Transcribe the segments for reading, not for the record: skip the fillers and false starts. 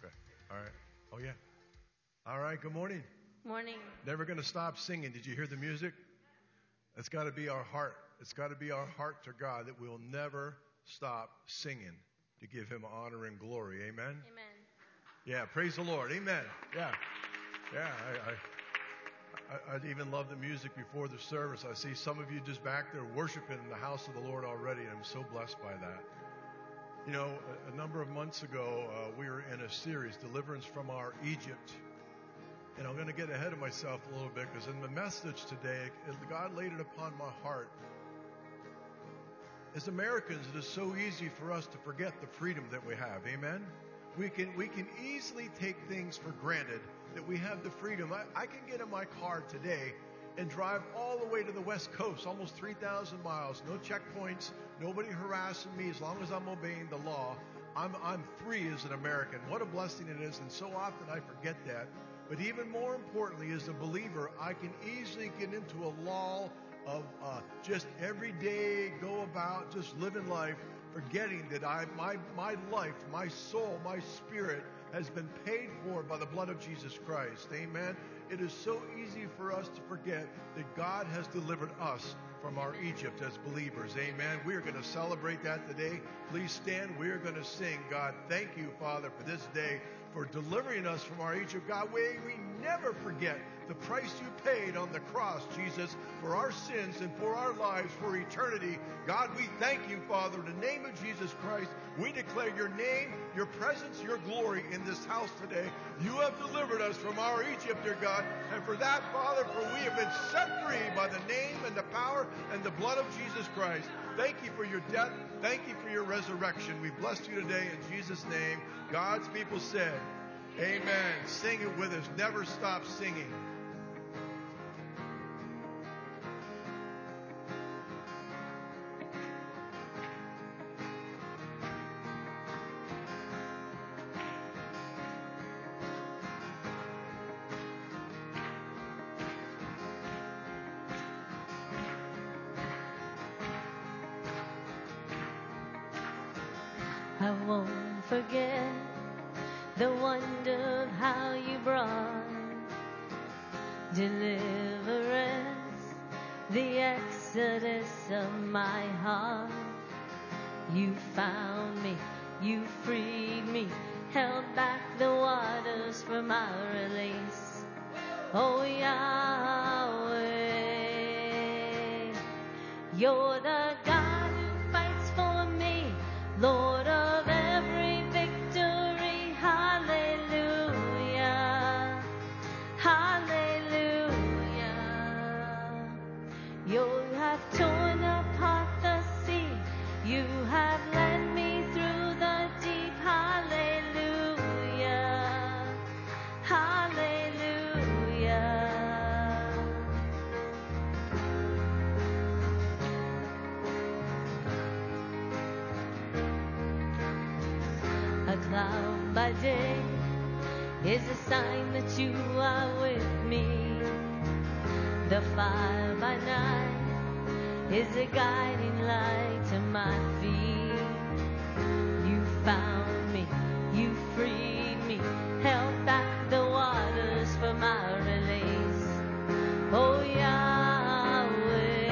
Okay. All right. Oh, yeah. All right. Good morning. Morning. Never going to stop singing. Did you hear the music? It's got to be our heart. It's got to be our heart to God that we'll never stop singing to give him honor and glory. Amen? Amen. Yeah. Praise the Lord. Amen. Yeah. Yeah. I even love the music before the service. I see some of you just back there worshiping in the house of the Lord already, and I'm so blessed by that. You know, a number of months ago, we were in a series, Deliverance from Our Egypt. And I'm going to get ahead of myself a little bit because in the message today, God laid it upon my heart. As Americans, it is so easy for us to forget the freedom that we have. Amen? We can easily take things for granted that we have the freedom. I can get in my car today and drive all the way to the West Coast, almost 3,000 miles, no checkpoints, nobody harassing me as long as I'm obeying the law. I'm free as an American. What a blessing it is, and so often I forget that. But even more importantly, as a believer, I can easily get into a lull of just every day go about just living life, forgetting that my life, my soul, my spirit has been paid for by the blood of Jesus Christ. Amen. It is so easy for us to forget that God has delivered us from our Egypt as believers. Amen. We are going to celebrate that today. Please stand. We are going to sing. God, thank you, Father, for this day, for delivering us from our Egypt. God, we never forget the price you paid on the cross, Jesus, for our sins and for our lives for eternity. God, we thank you, Father, in the name of Jesus Christ. We declare your name, your presence, your glory in this house today. You have delivered us from our Egypt, dear God. And for that, Father, for we have been set free by the name and the power and the blood of Jesus Christ. Thank you for your death. Thank you for your resurrection. We bless you today in Jesus' name. God's people said, amen. Sing it with us. Never stop singing. I won't forget the wonder of how you brought deliverance, the exodus of my heart. You found me, you freed me, held back the waters for my release. Oh Yahweh, you're the God who fights for me, Lord of every victory. Hallelujah, hallelujah. You have torn apart the sea, you have led me through the deep. Hallelujah, hallelujah. A cloud by day is a sign that you are with me. The fire by night is a guiding light to my feet. You found me, you freed me, held back the waters for my release. Oh Yahweh,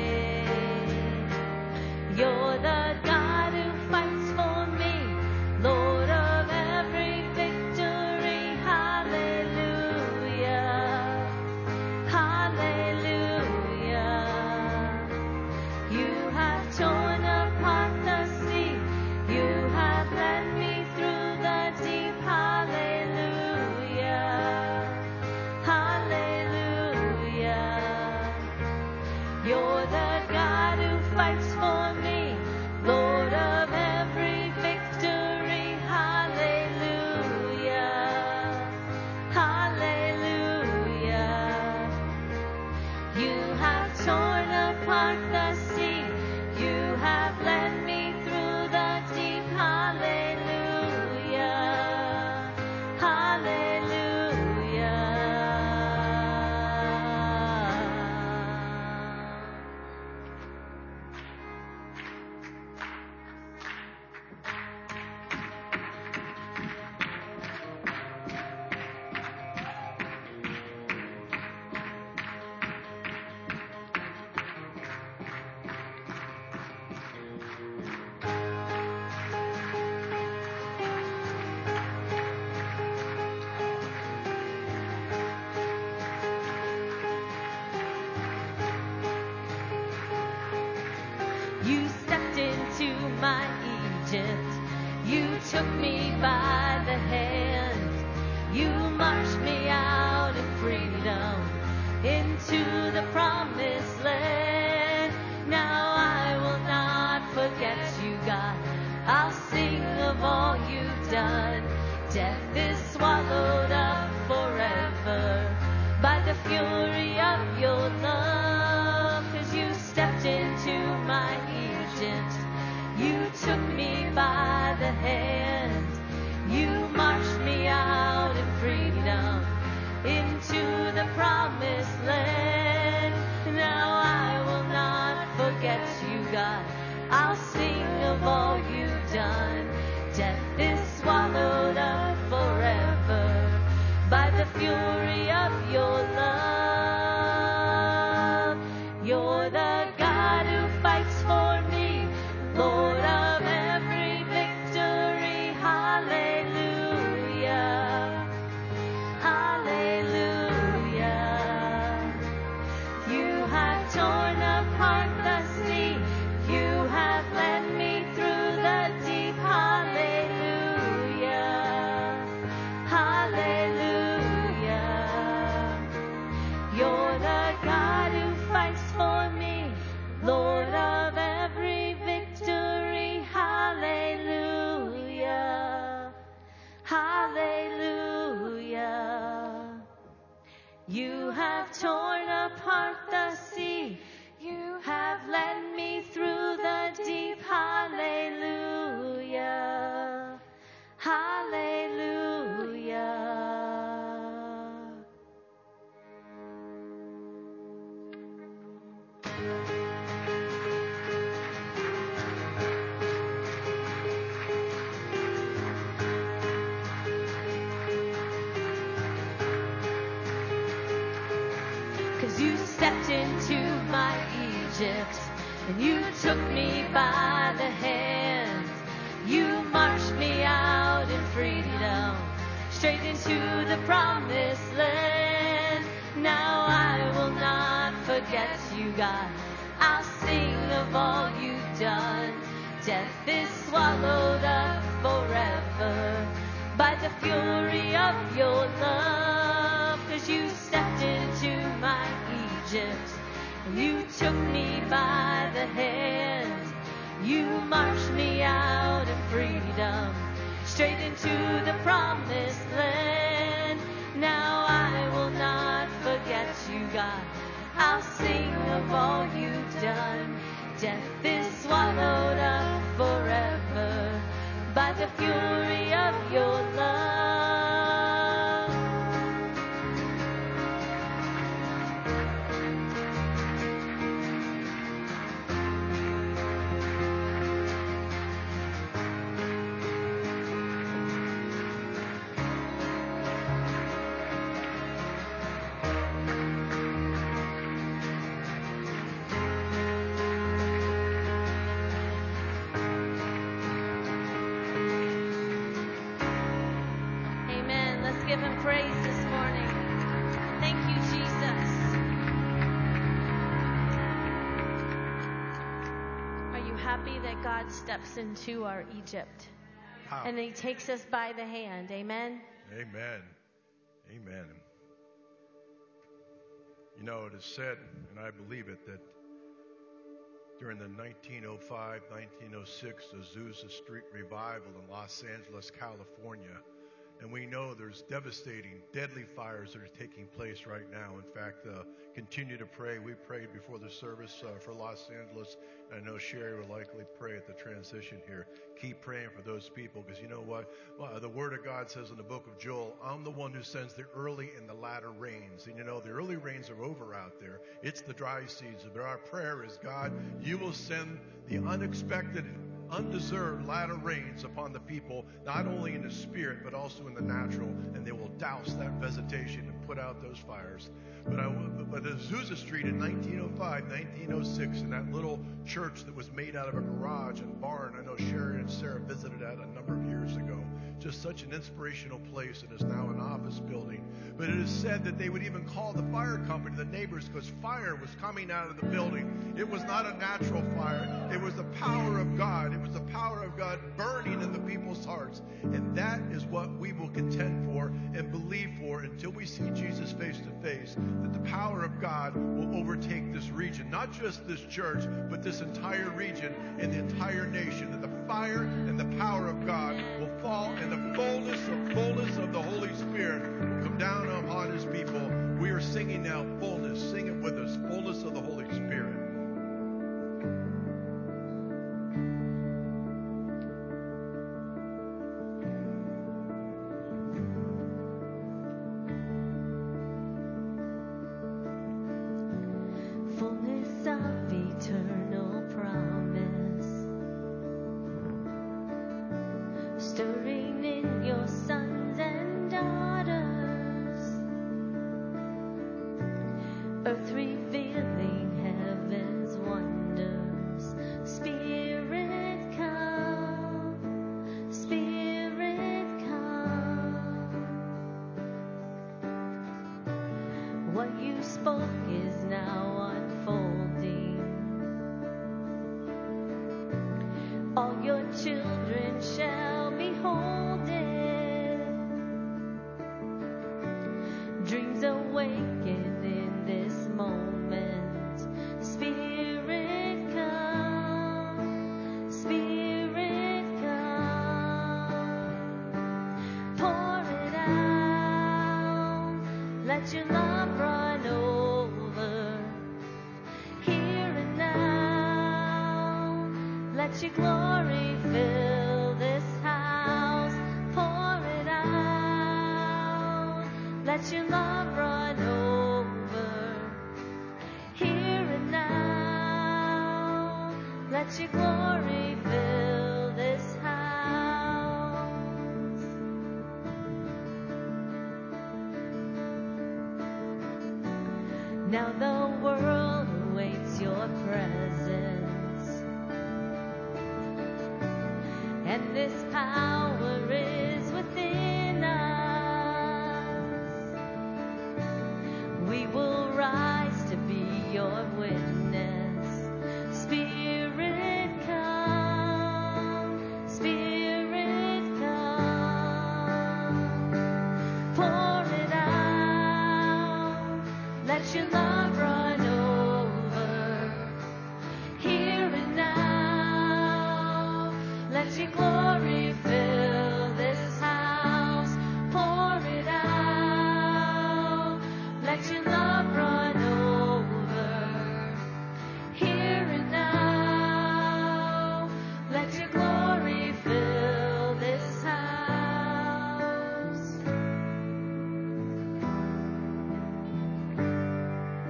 you're the God who fights for me, Lord of every victory. Hallelujah, hallelujah. You have torn apart the took me by the hand. You marched me out in freedom into the promised land. Now I will not forget you, God. I'll sing of all you've done. Death is swallowed up forever by the fury of your love. 'Cause you stepped into my Egypt. You took me by the hand. You marched me out in freedom into the promised land. Now I will not forget you, God. I'll sing of all you've done. Death is swallowed up forever by the fury of your love. You're the God who fights for me, Lord of every victory. Hallelujah. Hallelujah. You have torn apart the sea. You have led me through the deep. Hallelujah. Hallelujah. You're the God who fights for me, Lord of every victory. Hallelujah. Hallelujah. You have torn apart the sea. You have led me through the deep. Hallelujah. Hallelujah. You stepped into my Egypt, and you took me by the hand. You marched me out in freedom, straight into the promised land. Now I will not forget you, God. I'll sing of all you've done. Death is swallowed up forever by the fury of your love. 'Cause you stepped into my Egypt, and you took me by the hand. You marched me out in freedom, straight into the promised land. Now I will not forget you, God. I'll sing of all you've done. Death is swallowed up forever by the fury of your love. Give him praise this morning. Thank you, Jesus. Are you happy that God steps into our Egypt? Wow. And he takes us by the hand? Amen? Amen. Amen. You know, it is said, and I believe it, that during the 1905, 1906 Azusa Street revival in Los Angeles, California, and we know there's devastating, deadly fires that are taking place right now. In fact, continue to pray. We prayed before the service for Los Angeles. I know Sherry will likely pray at the transition here. Keep praying for those people, because you know what? Well, the Word of God says in the book of Joel, I'm the one who sends the early and the latter rains. And you know, the early rains are over out there. It's the dry season. But our prayer is, God, you will send the unexpected, undeserved latter rains upon the people, not only in the spirit but also in the natural, and they will douse that vegetation and put out those fires. But but Azusa Street in 1905, 1906, in that little church that was made out of a garage and barn. I know Sherry and Sarah visited that a number of years ago. Just such an inspirational place, and is now an office building. But it is said that they would even call the fire company, the neighbors, because fire was coming out of the building. It was not a natural fire. It was the power of God. It was the power of God burning in the people's hearts. And that is what we will contend for and believe for until we see Jesus face to face, that the power of God will overtake this region. Not just this church, but this entire region and the entire nation. That the fire and the power of God will fall, and the fullness of the Holy Spirit will come down upon His people. We are singing now, fullness. Sing it with us, fullness of the Holy Spirit. Fullness of eternal promise, stirring in your sons and daughters, earth revealing heaven's wonders. Spirit come, Spirit come. What you spoke is now unfolding. All your children shall behold it. Dreams awaken in this moment. Spirit come, Spirit come. Pour it out, let your love run over. Here and now, let your glory fill this house. Pour it out, let your love run over. Here and now, let your glory fill this house. Now the world awaits your presence, and this power is within us. We will rise to be your witness. Spirit come, Spirit come. Pour it out, let your love run over. Here and now, let your glory fill this house. Pour it out, let your love run over. Here and now, let your glory fill this house.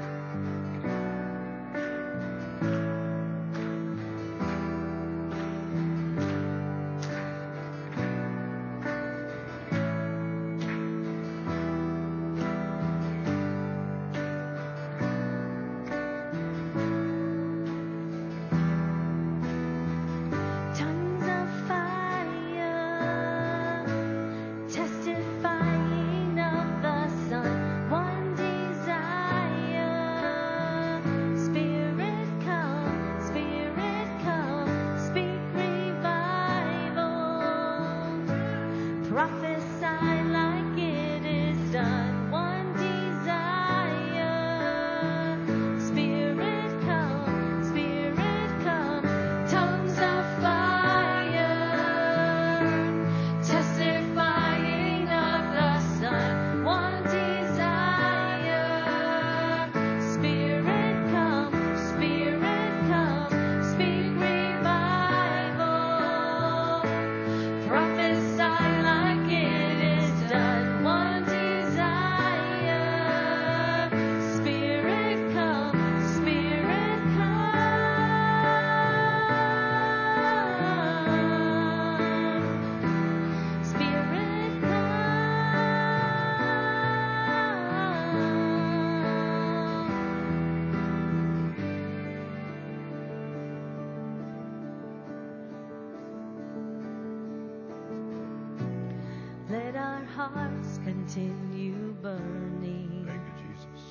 hearts continue burning. Thank you,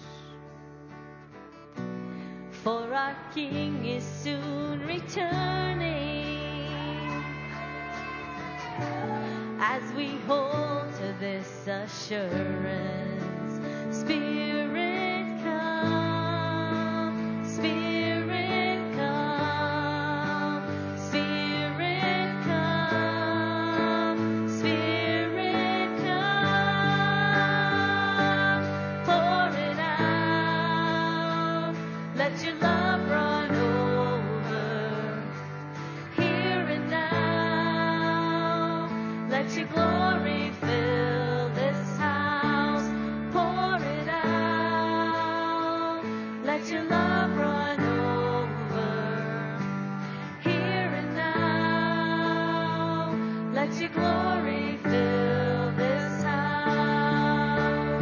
Jesus. For our King is soon returning. As we hold to this assurance, Spirit come, Spirit come, Spirit come, Spirit come, pour it out, let your love run over, here and now, let your glory fill this house, pour it out, let your love run over, here and now, let your glory fill this house.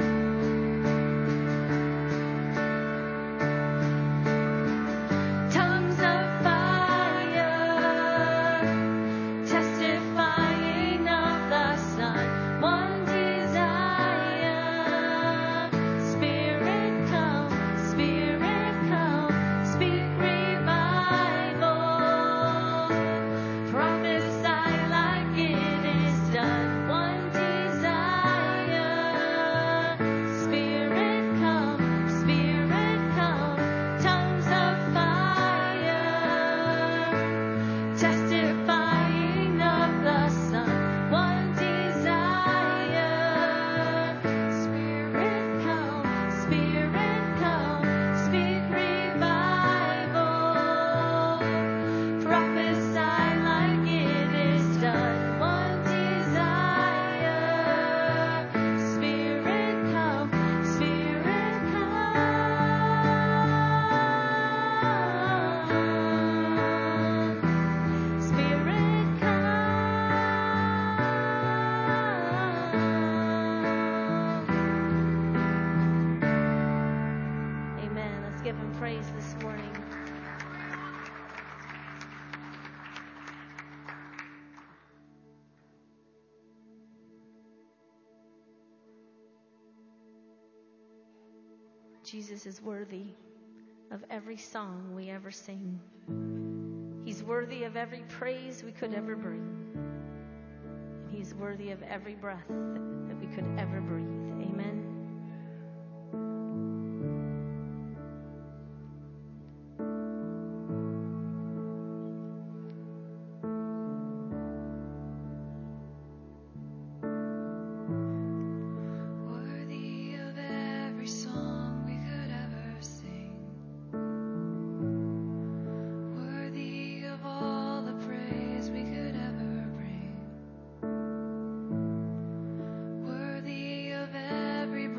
Tongues of fire, testifying of the Son, one desire. Spirit come, speak revival. Prophesy like it is done, one desire. Spirit come, tongues of fire, testifying of the Son, one desire. Spirit come, speak revival. Prophesy like it is done, one desire. Spirit come, Spirit come. Amen. Let's give him praise this morning. Jesus is worthy of every song we ever sing. He's worthy of every praise we could ever bring. And he's worthy of every breath that we could ever breathe. Amen. Worthy of every song we could ever sing. Worthy of all the praise we could ever bring. Worthy of every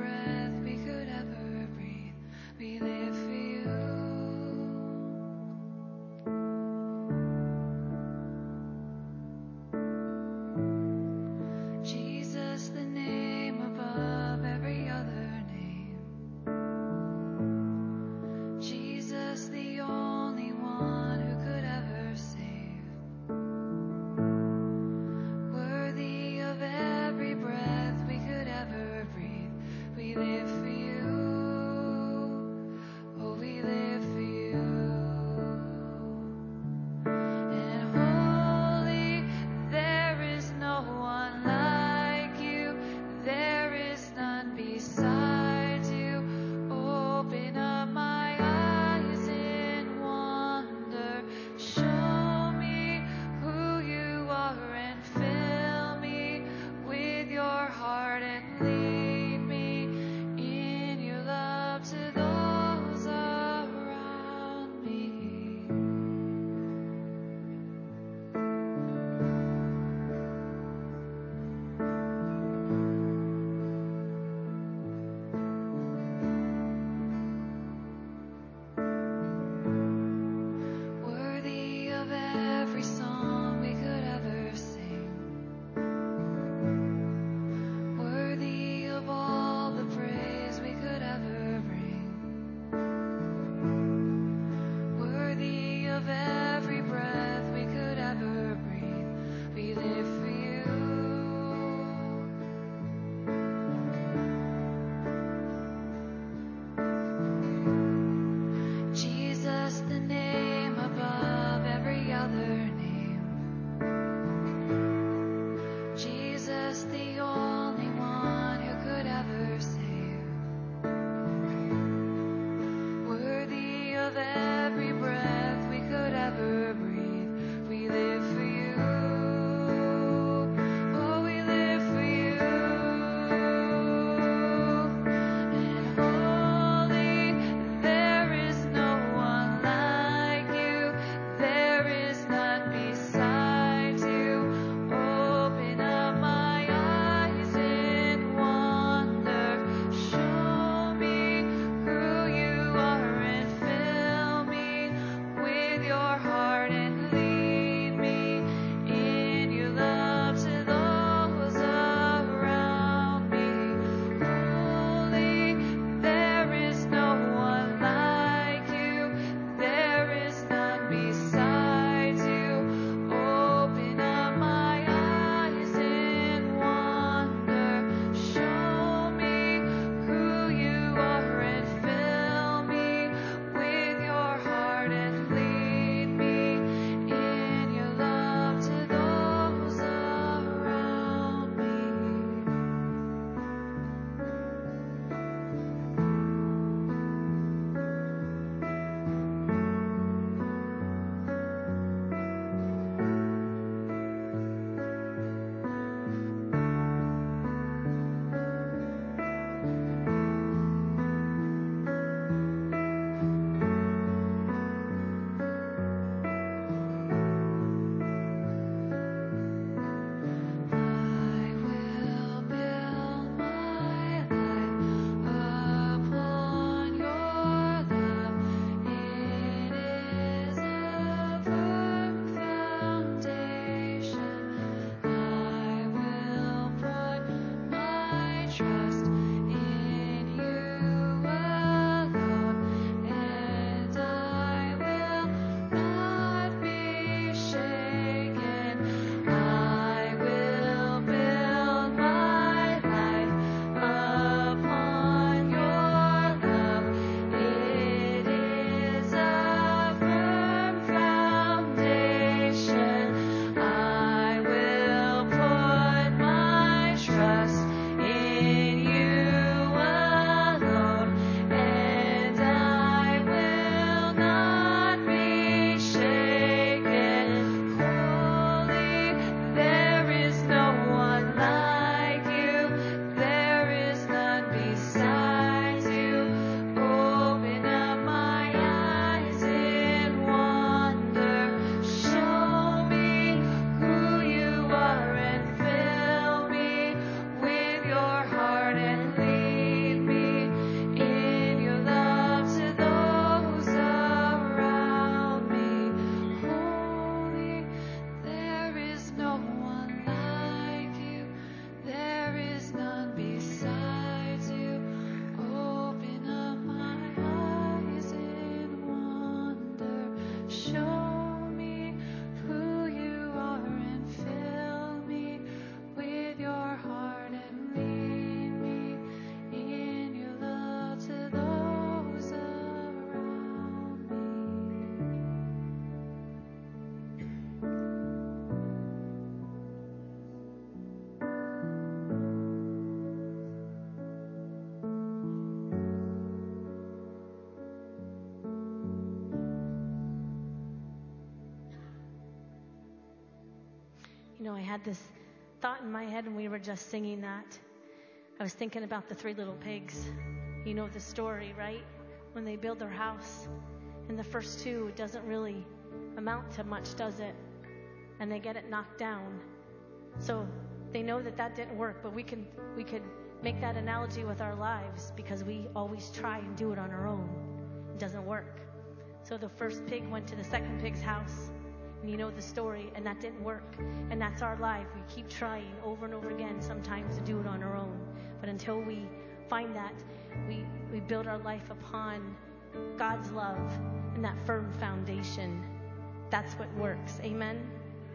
I had this thought in my head when we were just singing that. I was thinking about the 3 little pigs. You know the story, right? When they build their house. And the first 2, it doesn't really amount to much, does it? And they get it knocked down. So they know that didn't work, but we could make that analogy with our lives, because we always try and do it on our own. It doesn't work. So the first pig went to the second pig's house, and you know the story, and that didn't work. And that's our life. We keep trying over and over again sometimes to do it on our own. But until we find that, we build our life upon God's love and that firm foundation. That's what works. Amen?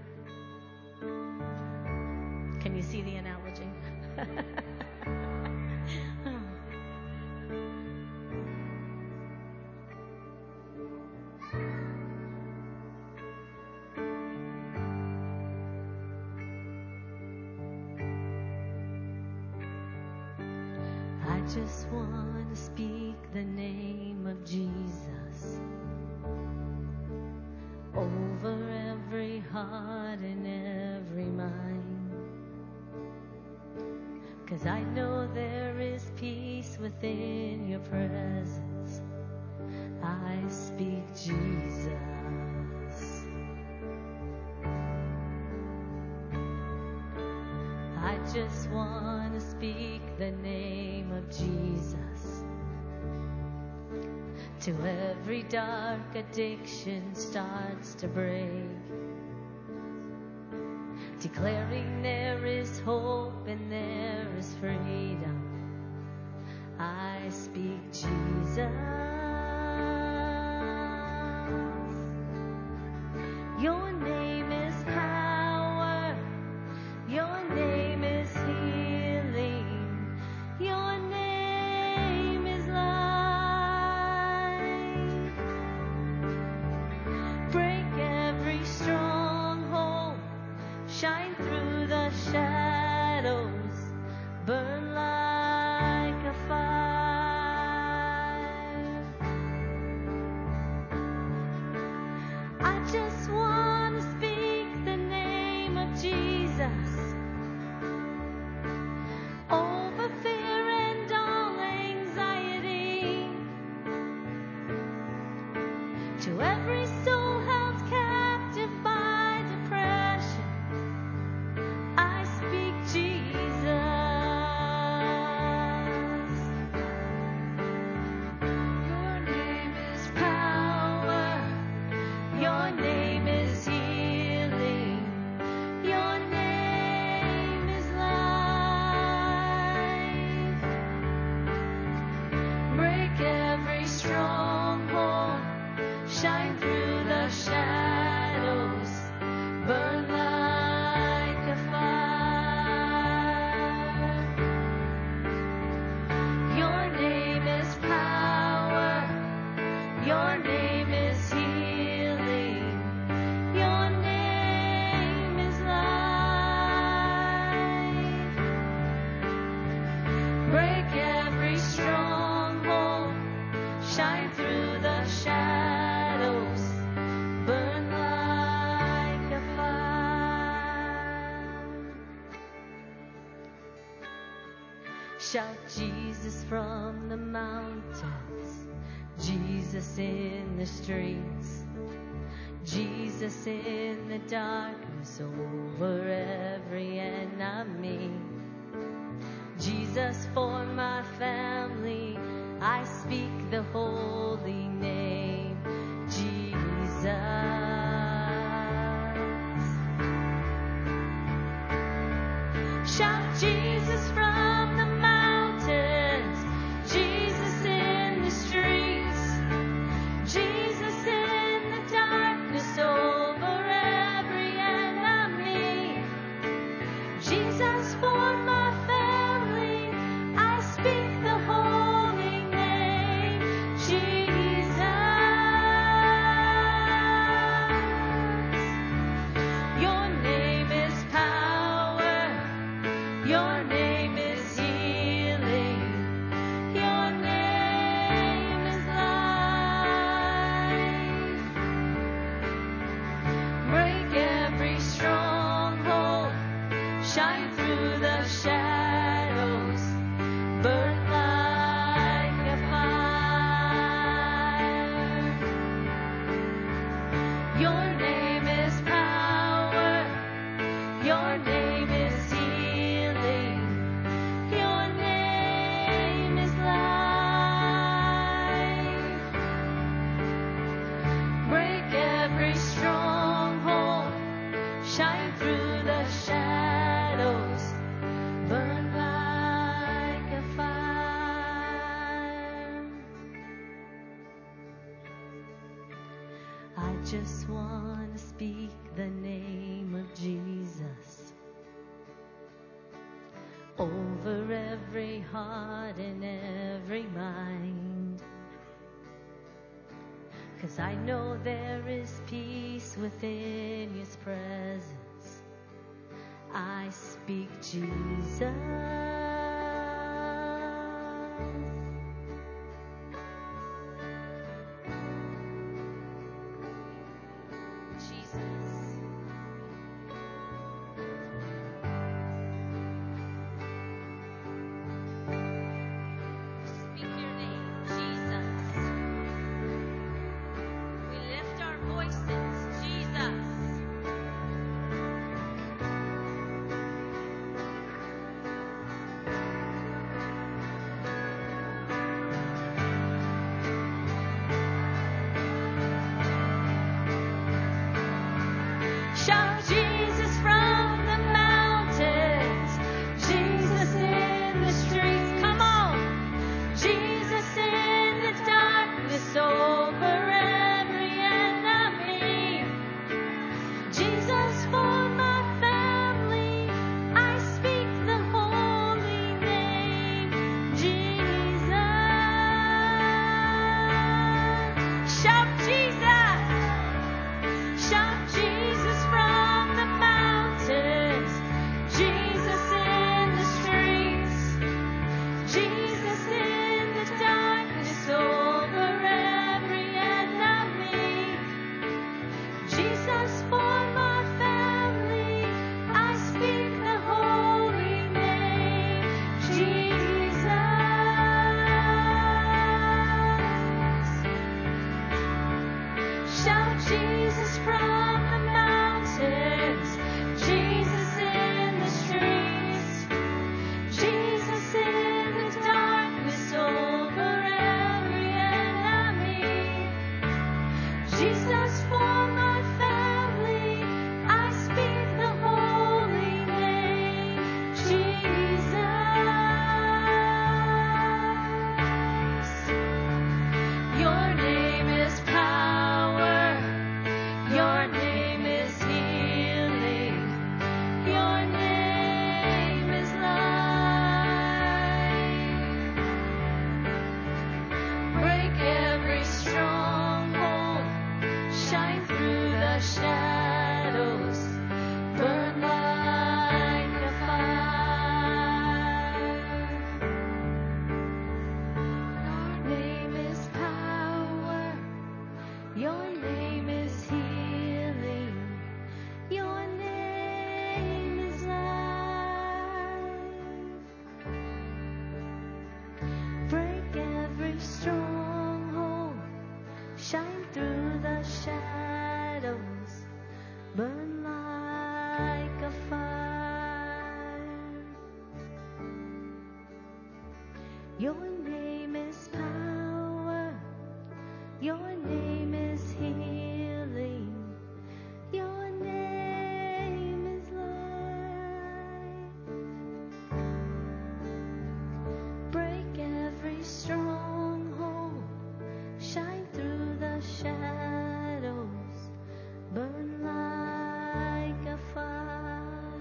Can you see the analogy? I just want to speak the name of Jesus over every heart and every mind, 'cause I know there is peace within your presence. I speak Jesus. I just want to speak the name of Jesus till every dark addiction starts to break, declaring there is hope and there is freedom. I speak Jesus. Your name is power. Your name is healing. Your name is life. Break every stronghold. Shine through the shadows. Burn like a fire. I just want to speak the name of Jesus over fear and all anxiety, to every soul held captive by depression. I speak Jesus. Your name is power. Your name is healing. Your name is life. Break every stronghold. Shine through the shadows. Burn like a fire. Your name is power. Your name is healing. Your name is life. Break every stronghold. Shine through the shadows. Burn like a fire. Shout Jesus from the mountains. Jesus in the streets. Jesus in the darkness over every enemy. Jesus for my family. I speak the holy name, Jesus. Shout Jesus from the mountains. Jesus in the streets. Jesus in the darkness over every enemy. Jesus for my family. I speak the holy name, Jesus. Your name is power. Your name is healing. Your name is life. Break every stronghold. Shine through the shadows. Burn like a fire. I just want to speak the name of Jesus over every heart and every mind. 'Cause I know there is peace within His presence. I speak Jesus. Speak your name, Jesus. We lift our voices, Jesus. Shout Jesus from the mountains, Jesus in the streets. Come on. Jesus in the darkness over every enemy. Jesus for my family, I speak the holy name, Jesus. Shout Jesus. Shout Jesus from the mountains, Jesus in the streets. Jesus in the darkness over every enemy. Jesus for my family, I speak the holy name, Jesus. Shout Jesus from the mountains, Jesus in the streets. Jesus in the darkness over every enemy. Jesus for my family, I speak the holy name, Jesus. Your name is power. Your name is healing. Your name is life. Break every stronghold. Shine through the shadows. Burn like a fire. Your name is power. Your name is healing. Your name is life. Break every stronghold. Shine through the shadows. Burn like a fire. Your name is power. Your name is healing. Your name is life. Break every stronghold. Shine through the shadows. Burn like a fire.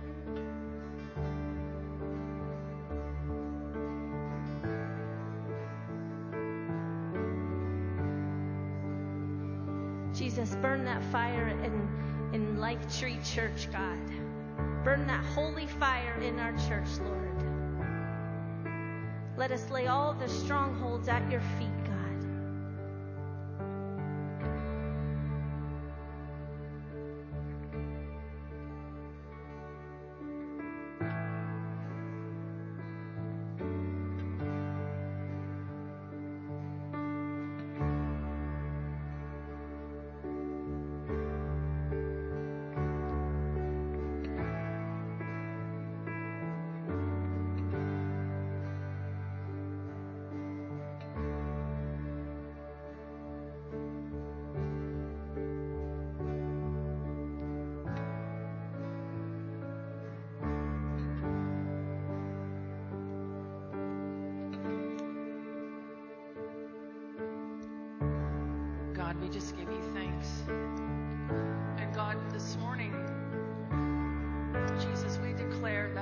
Jesus, burn that fire in Life Tree Church, God. Burn that holy fire in our church, Lord. Let us lay all the strongholds at your feet, God. God, we just give you thanks. And God, this morning, Jesus, we declare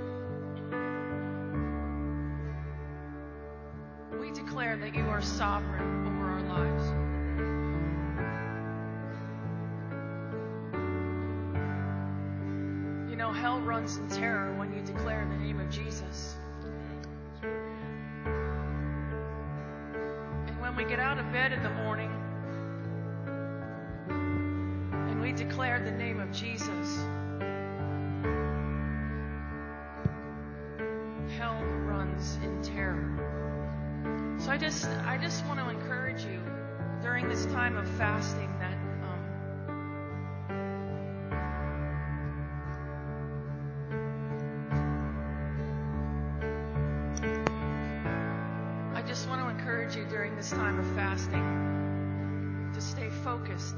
that you are sovereign over our lives. You know, hell runs in terror when you declare the name of Jesus. And when we get out of bed in the morning and we declare the name of Jesus, hell runs in terror. So I just want to encourage you during this time of fasting that I just want to encourage you during this time of fasting to stay focused.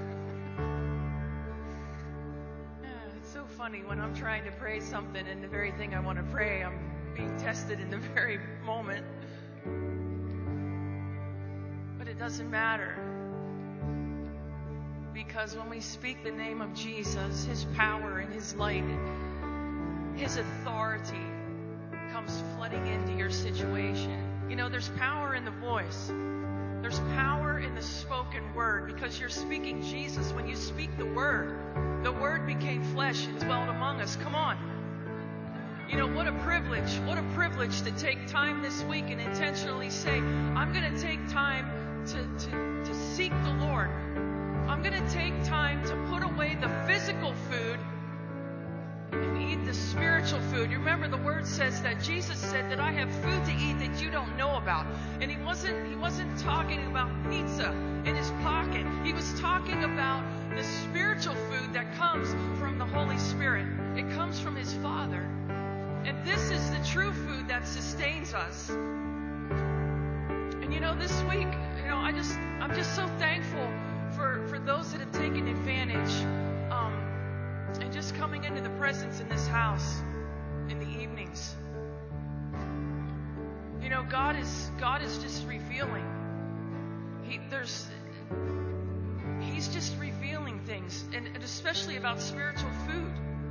It's so funny when I'm trying to pray something and the very thing I want to pray, I'm being tested in the very moment. It doesn't matter, because when we speak the name of Jesus, His power and His light, His authority comes flooding into your situation. You know, there's power in the voice. There's power in the spoken word, because you're speaking Jesus. When you speak the word became flesh and dwelt among us. Come on. You know, what a privilege to take time this week and intentionally say, I'm going to take time to seek the Lord. I'm going to take time to put away the physical food and eat the spiritual food. You remember the word says that Jesus said that I have food to eat that you don't know about. And he wasn't talking about pizza in his pocket. He was talking about the spiritual food that comes from the Holy Spirit. It comes from His Father. And this is the true food that sustains us. And you know, this week, you know, I'm just so thankful for those that have taken advantage and just coming into the presence in this house in the evenings. You know, God is just revealing. He's just revealing things, and especially about spiritual food.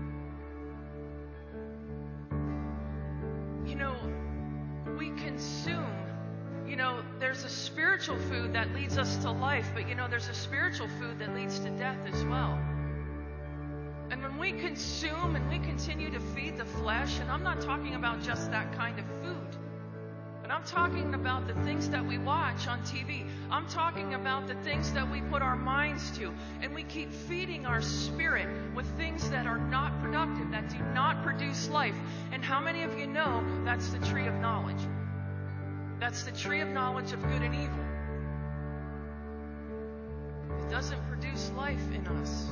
You know, we consume. You know, there's a spiritual food that leads us to life, but you know, there's a spiritual food that leads to death as well. And when we consume and we continue to feed the flesh, and I'm not talking about just that kind of food, but I'm talking about the things that we watch on TV. I'm talking about the things that we put our minds to, and we keep feeding our spirit with things that are not productive, that do not produce life. And how many of you know that's the tree of knowledge? That's the tree of knowledge of good and evil. It doesn't produce life in us.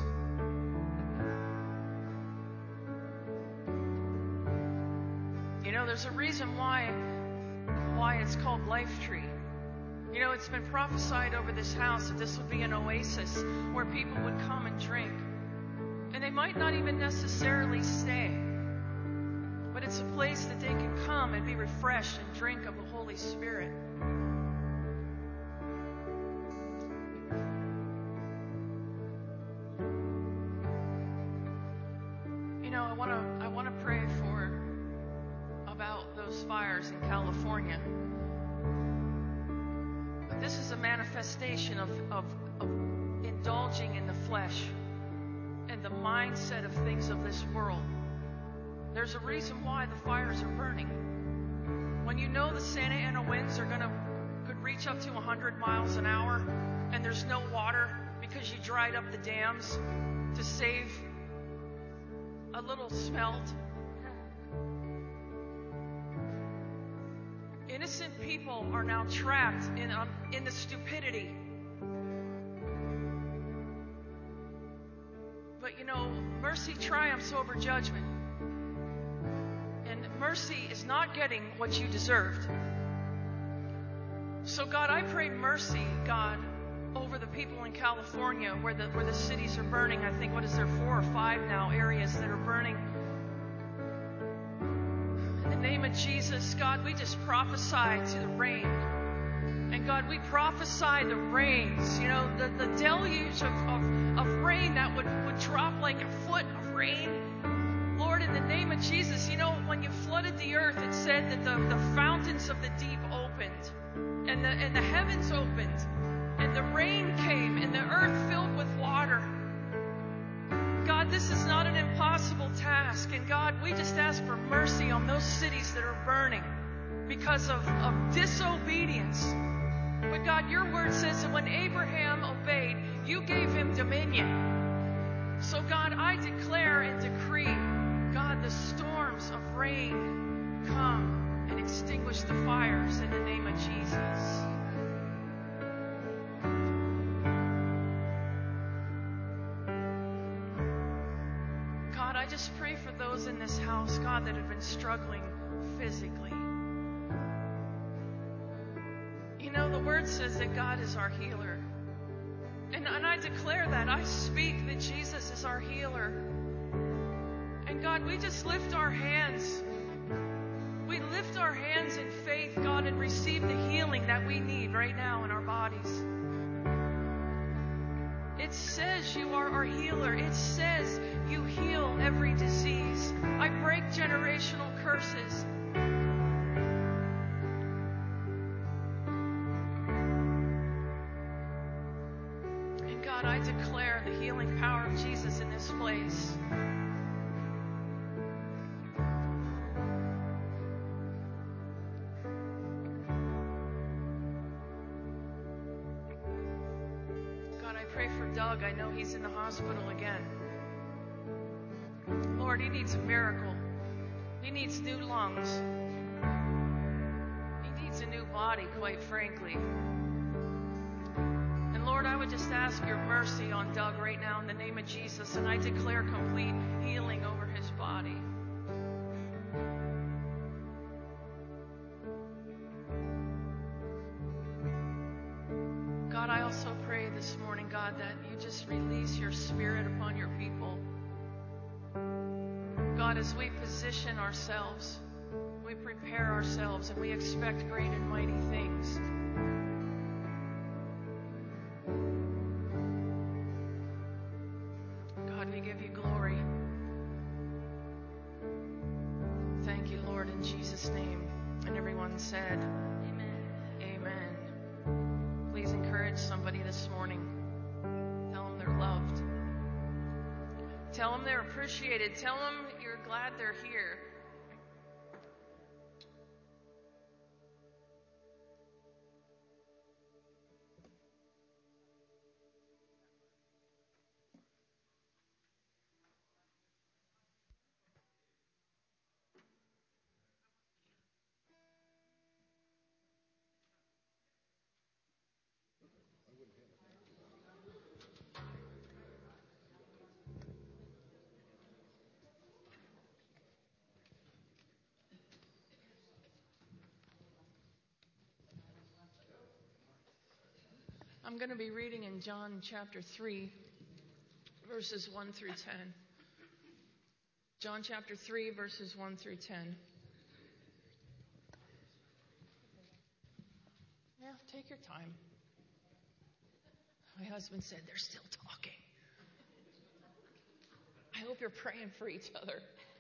You know, there's a reason why it's called Life Tree. You know, it's been prophesied over this house that this would be an oasis where people would come and drink. And they might not even necessarily stay. But it's a place that they can come and be refreshed and drink of the Holy Spirit. You know, I want to pray about those fires in California. But this is a manifestation of indulging in the flesh and the mindset of things of this world. There's a reason why the fires are burning. When you know the Santa Ana winds could reach up to 100 miles an hour, and there's no water because you dried up the dams to save a little smelt. Innocent people are now trapped in the stupidity. But you know, mercy triumphs over judgment. And mercy is not getting what you deserved. So God, I pray mercy, God, over the people in California where the cities are burning. I think, what is there, 4 or 5 now areas that are burning. In the name of Jesus, God, we just prophesy to the rain And God, we prophesy the rains, the deluge of rain that would drop like a foot of rain. Lord, in the name of Jesus, when you flooded the earth, it said that the fountains of the deep opened and the heavens opened and the rain came and the earth filled with water. God, this is not an impossible task. And God, we just ask for mercy on those cities that are burning because of disobedience. But God, your word says that when Abraham obeyed, you gave him dominion. So God, I declare and decree, God, the storms of rain come and extinguish the fires in the name of Jesus. God, I just pray for those in this house, God, that have been struggling physically. The word says that God is our healer. And I declare that. I speak that Jesus is our healer. And God, we just lift our hands. We lift our hands in faith, God, and receive the healing that we need right now in our bodies. It says you are our healer. It says you heal every disease. I break generational curses. I declare the healing power of Jesus in this place. God, I pray for Doug. I know he's in the hospital again. Lord, he needs a miracle. He needs new lungs. He needs a new body, quite frankly. Lord, I would just ask your mercy on Doug right now in the name of Jesus, and I declare complete healing over his body. God, I also pray this morning, God, that you just release your spirit upon your people. God, as we position ourselves, we prepare ourselves, and we expect great and mighty things. We give you glory. Thank you, Lord, in Jesus' name. And everyone said, Amen. Amen. Please encourage somebody this morning. Tell them they're loved. Tell them they're appreciated. Tell them you're glad they're here. I'm going to be reading in John chapter 3, verses 1 through 10. John chapter 3, verses 1 through 10. Yeah, take your time. My husband said they're still talking. I hope you're praying for each other.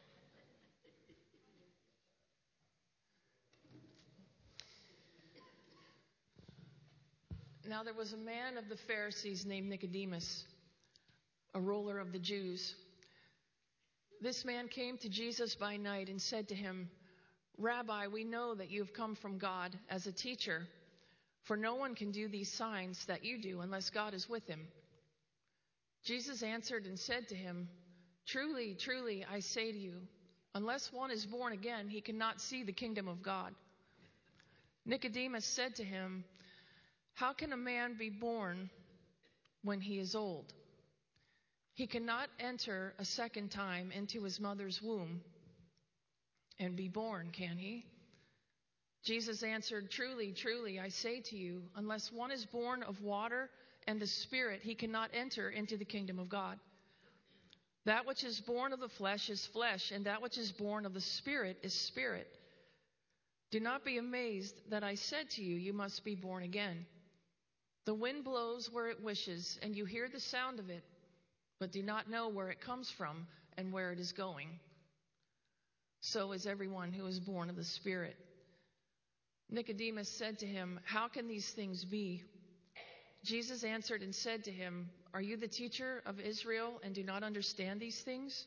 Now there was a man of the Pharisees named Nicodemus, a ruler of the Jews. This man came to Jesus by night and said to him, "Rabbi, we know that you have come from God as a teacher, for no one can do these signs that you do unless God is with him." Jesus answered and said to him, "Truly, truly, I say to you, unless one is born again, he cannot see the kingdom of God." Nicodemus said to him, "How can a man be born when he is old? He cannot enter a second time into his mother's womb and be born, can he?" Jesus answered, "Truly, truly, I say to you, unless one is born of water and the Spirit, he cannot enter into the kingdom of God. That which is born of the flesh is flesh, and that which is born of the Spirit is spirit. Do not be amazed that I said to you, you must be born again. The wind blows where it wishes, and you hear the sound of it, but do not know where it comes from and where it is going. So is everyone who is born of the Spirit. Nicodemus said to him, how can these things be? Jesus answered and said to him, are you the teacher of Israel and do not understand these things?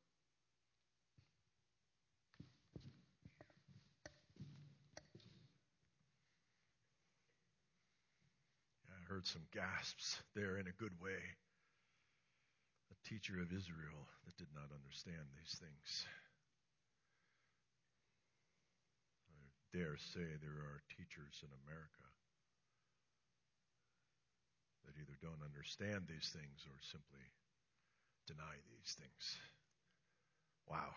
I heard some gasps there in a good way. A teacher of Israel that did not understand these things. I dare say there are teachers in America that either don't understand these things or simply deny these things. Wow.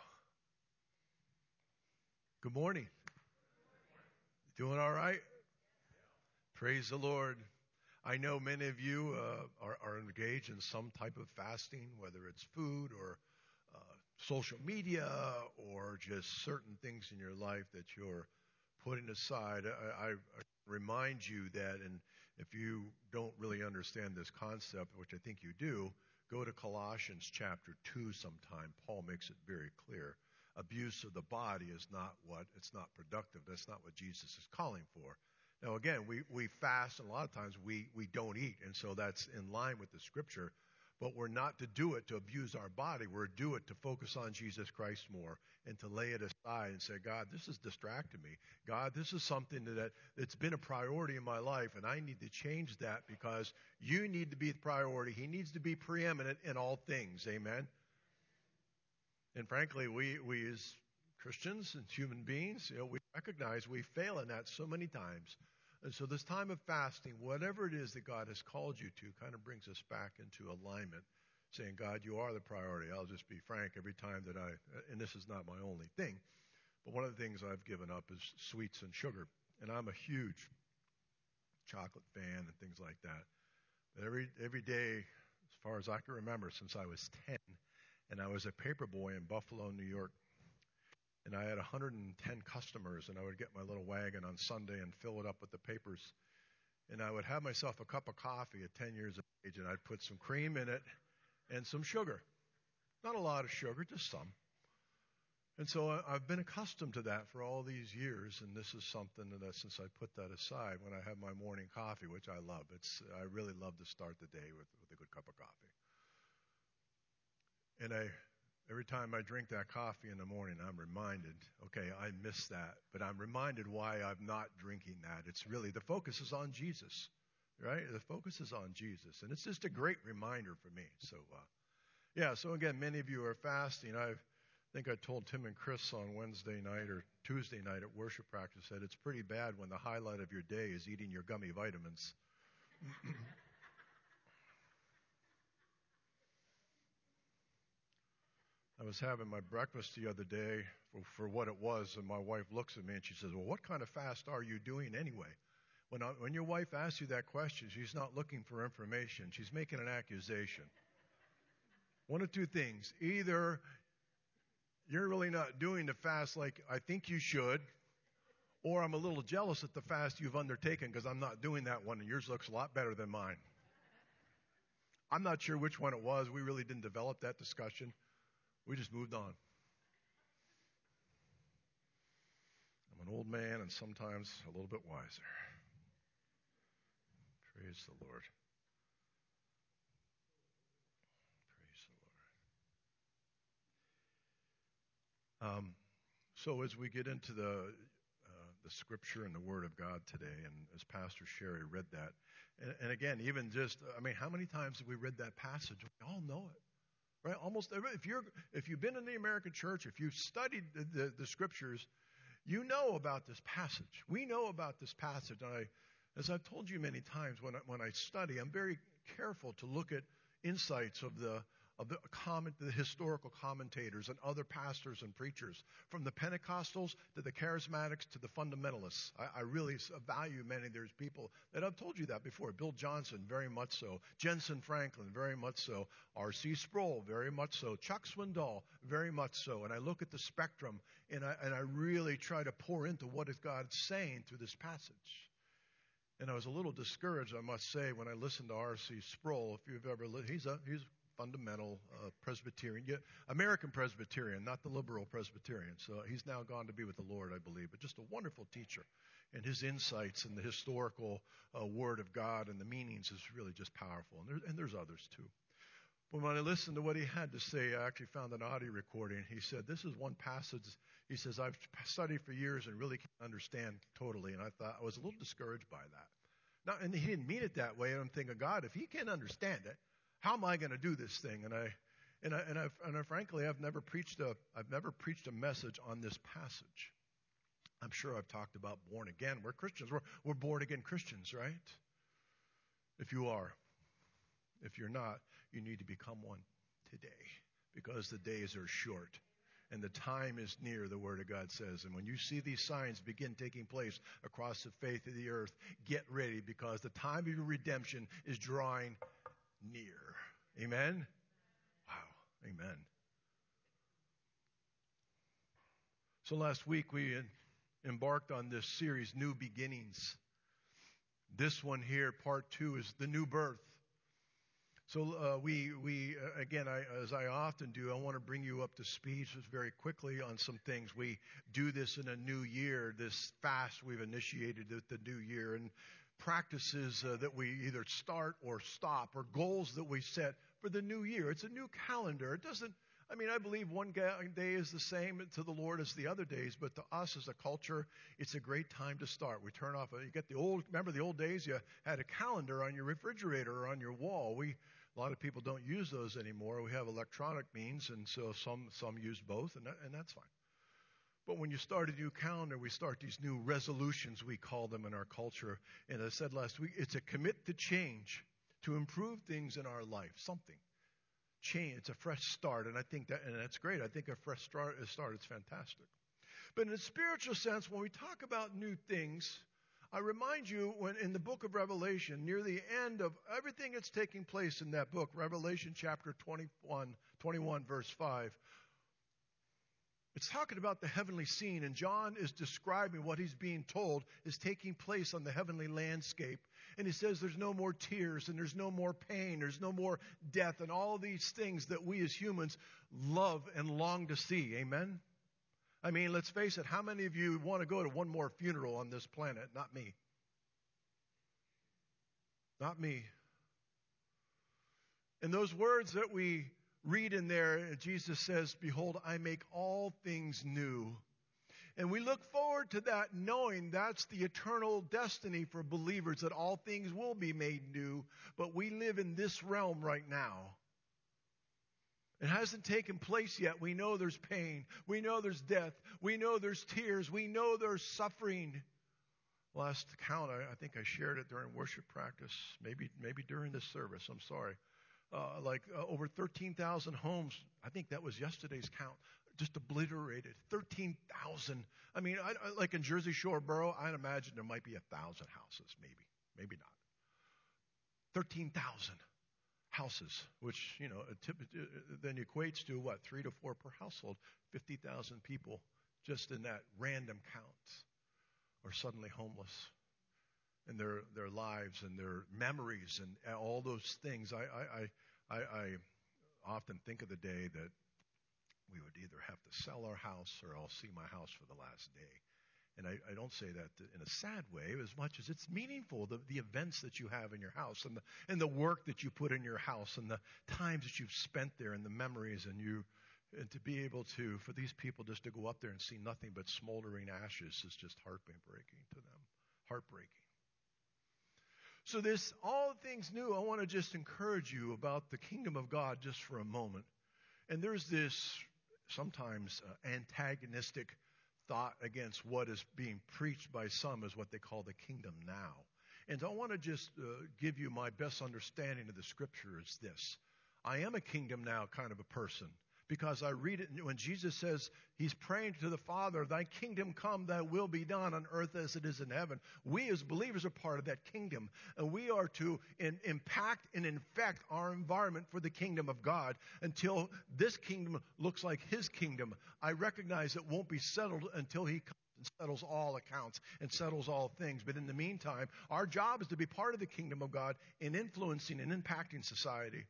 Good morning. Doing all right? Praise the Lord. I know many of you are engaged in some type of fasting, whether it's food or social media or just certain things in your life that you're putting aside. I remind you that, and if you don't really understand this concept, which I think you do, go to Colossians chapter 2 sometime. Paul makes it very clear. Abuse of the body is not it's not productive. That's not what Jesus is calling for. Now, again, we fast, and a lot of times we don't eat, and so that's in line with the Scripture. But we're not to do it to abuse our body. We're to do it to focus on Jesus Christ more and to lay it aside and say, God, this has distracted me. God, this is something that's been a priority in my life, and I need to change that because you need to be the priority. He needs to be preeminent in all things. Amen? And frankly, we as Christians and human beings, we recognize we fail in that so many times. And so this time of fasting, whatever it is that God has called you to, kind of brings us back into alignment, saying, God, you are the priority. I'll just be frank, every time that and this is not my only thing, but one of the things I've given up is sweets and sugar. And I'm a huge chocolate fan and things like that. But every day, as far as I can remember, since I was 10, and I was a paper boy in Buffalo, New York, and I had 110 customers, and I would get my little wagon on Sunday and fill it up with the papers. And I would have myself a cup of coffee at 10 years of age, and I'd put some cream in it and some sugar. Not a lot of sugar, just some. And so I've been accustomed to that for all these years, and this is something that since I put that aside when I have my morning coffee, which I love. I really love to start the day with a good cup of coffee. And every time I drink that coffee in the morning, I'm reminded, okay, I missed that, but I'm reminded why I'm not drinking that. It's really, the focus is on Jesus, right? The focus is on Jesus, and it's just a great reminder for me. So, so again, many of you are fasting. I think I told Tim and Chris on Wednesday night or Tuesday night at worship practice that it's pretty bad when the highlight of your day is eating your gummy vitamins. I was having my breakfast the other day for what it was, and my wife looks at me and she says, well, what kind of fast are you doing anyway? When your wife asks you that question, she's not looking for information. She's making an accusation. One of two things. Either you're really not doing the fast like I think you should, or I'm a little jealous at the fast you've undertaken because I'm not doing that one, and yours looks a lot better than mine. I'm not sure which one it was. We really didn't develop that discussion. We just moved on. I'm an old man and sometimes a little bit wiser. Praise the Lord. Praise the Lord. So as we get into the Scripture and the Word of God today, and as Pastor Sherry read that, and again, even just, how many times have we read that passage? We all know it. Right, almost if you've been in the American church, if you've studied the Scriptures, you know about this passage. We know about this passage. And as I've told you many times, when I study, I'm very careful to look at insights of of the historical commentators and other pastors and preachers, from the Pentecostals to the Charismatics to the fundamentalists. I really value many of those people that I've told you that before. Bill Johnson, very much so. Jensen Franklin, very much so. R.C. Sproul, very much so. Chuck Swindoll, very much so. And I look at the spectrum, and I really try to pour into what is God saying through this passage. And I was a little discouraged, I must say, when I listened to R.C. Sproul. If you've ever he's fundamental Presbyterian, American Presbyterian, not the liberal Presbyterian. So he's now gone to be with the Lord, I believe. But just a wonderful teacher. And his insights in the historical Word of God and the meanings is really just powerful. And there's others too. But when I listened to what he had to say, I actually found an audio recording. He said, this is one passage, he says, I've studied for years and really can't understand totally. And I thought, I was a little discouraged by that. Now, and he didn't mean it that way. And I'm thinking, God, if he can't understand it, how am I going to do this thing? And frankly, I've never preached a message on this passage. I'm sure I've talked about born again. We're Christians. We're born again Christians, right? If you are. If you're not, you need to become one today, because the days are short and the time is near, the Word of God says. And when you see these signs begin taking place across the face of the earth, get ready, because the time of your redemption is drawing near. Amen? Wow. Amen. So last week we embarked on this series, New Beginnings. This one here, part 2, is the new birth. So as I often do, I want to bring you up to speed just very quickly on some things. We do this in a new year, this fast we've initiated at the new year, and practices that we either start or stop, or goals that we set for the new year. It's a new calendar. I believe one day is the same to the Lord as the other days, but to us as a culture, it's a great time to start. We turn off, you get remember the old days, you had a calendar on your refrigerator or on your wall. A lot of people don't use those anymore. We have electronic means, and so some use both, and that's fine. But when you start a new calendar, we start these new resolutions, we call them in our culture. And as I said last week, it's a commit to change, to improve things in our life, something. Change, it's a fresh start, and that's great. I think a fresh start is fantastic. But in a spiritual sense, when we talk about new things, I remind you when in the book of Revelation, near the end of everything that's taking place in that book, Revelation chapter 21, verse 5, it's talking about the heavenly scene, and John is describing what he's being told is taking place on the heavenly landscape. And he says there's no more tears, and there's no more pain, there's no more death, and all these things that we as humans love and long to see. Amen? I mean, let's face it, how many of you want to go to one more funeral on this planet? Not me. Not me. And those words that we read in there, Jesus says, behold, I make all things new. And we look forward to that, knowing that's the eternal destiny for believers, that all things will be made new. But we live in this realm right now. It hasn't taken place yet. We know there's pain. We know there's death. We know there's tears. We know there's suffering. Last count, I think I shared it during worship practice, maybe during this service. I'm sorry. Over 13,000 homes. I think that was yesterday's count. Just obliterated. 13,000. I mean, like in Jersey Shore Borough, I'd imagine there might be 1,000 houses, maybe not. 13,000 houses, which, then equates to 3 to 4 per household. 50,000 people just in that random count are suddenly homeless. And their lives and their memories and all those things. I often think of the day that we would either have to sell our house or I'll see my house for the last day. And I don't say that in a sad way as much as it's meaningful, the events that you have in your house and the work that you put in your house and the times that you've spent there and the memories and to be able to, for these people just to go up there and see nothing but smoldering ashes is just heartbreaking to them. Heartbreaking. So this, all things new, I want to just encourage you about the kingdom of God just for a moment. And there's this sometimes antagonistic thought against what is being preached by some as what they call the kingdom now. And I want to just give you my best understanding of the scripture is this. I am a kingdom now kind of a person. Because I read it when Jesus says he's praying to the Father, thy kingdom come, thy will be done on earth as it is in heaven. We as believers are part of that kingdom. And we are to impact and infect our environment for the kingdom of God until this kingdom looks like his kingdom. I recognize it won't be settled until he comes and settles all accounts and settles all things. But in the meantime, our job is to be part of the kingdom of God in influencing and impacting society.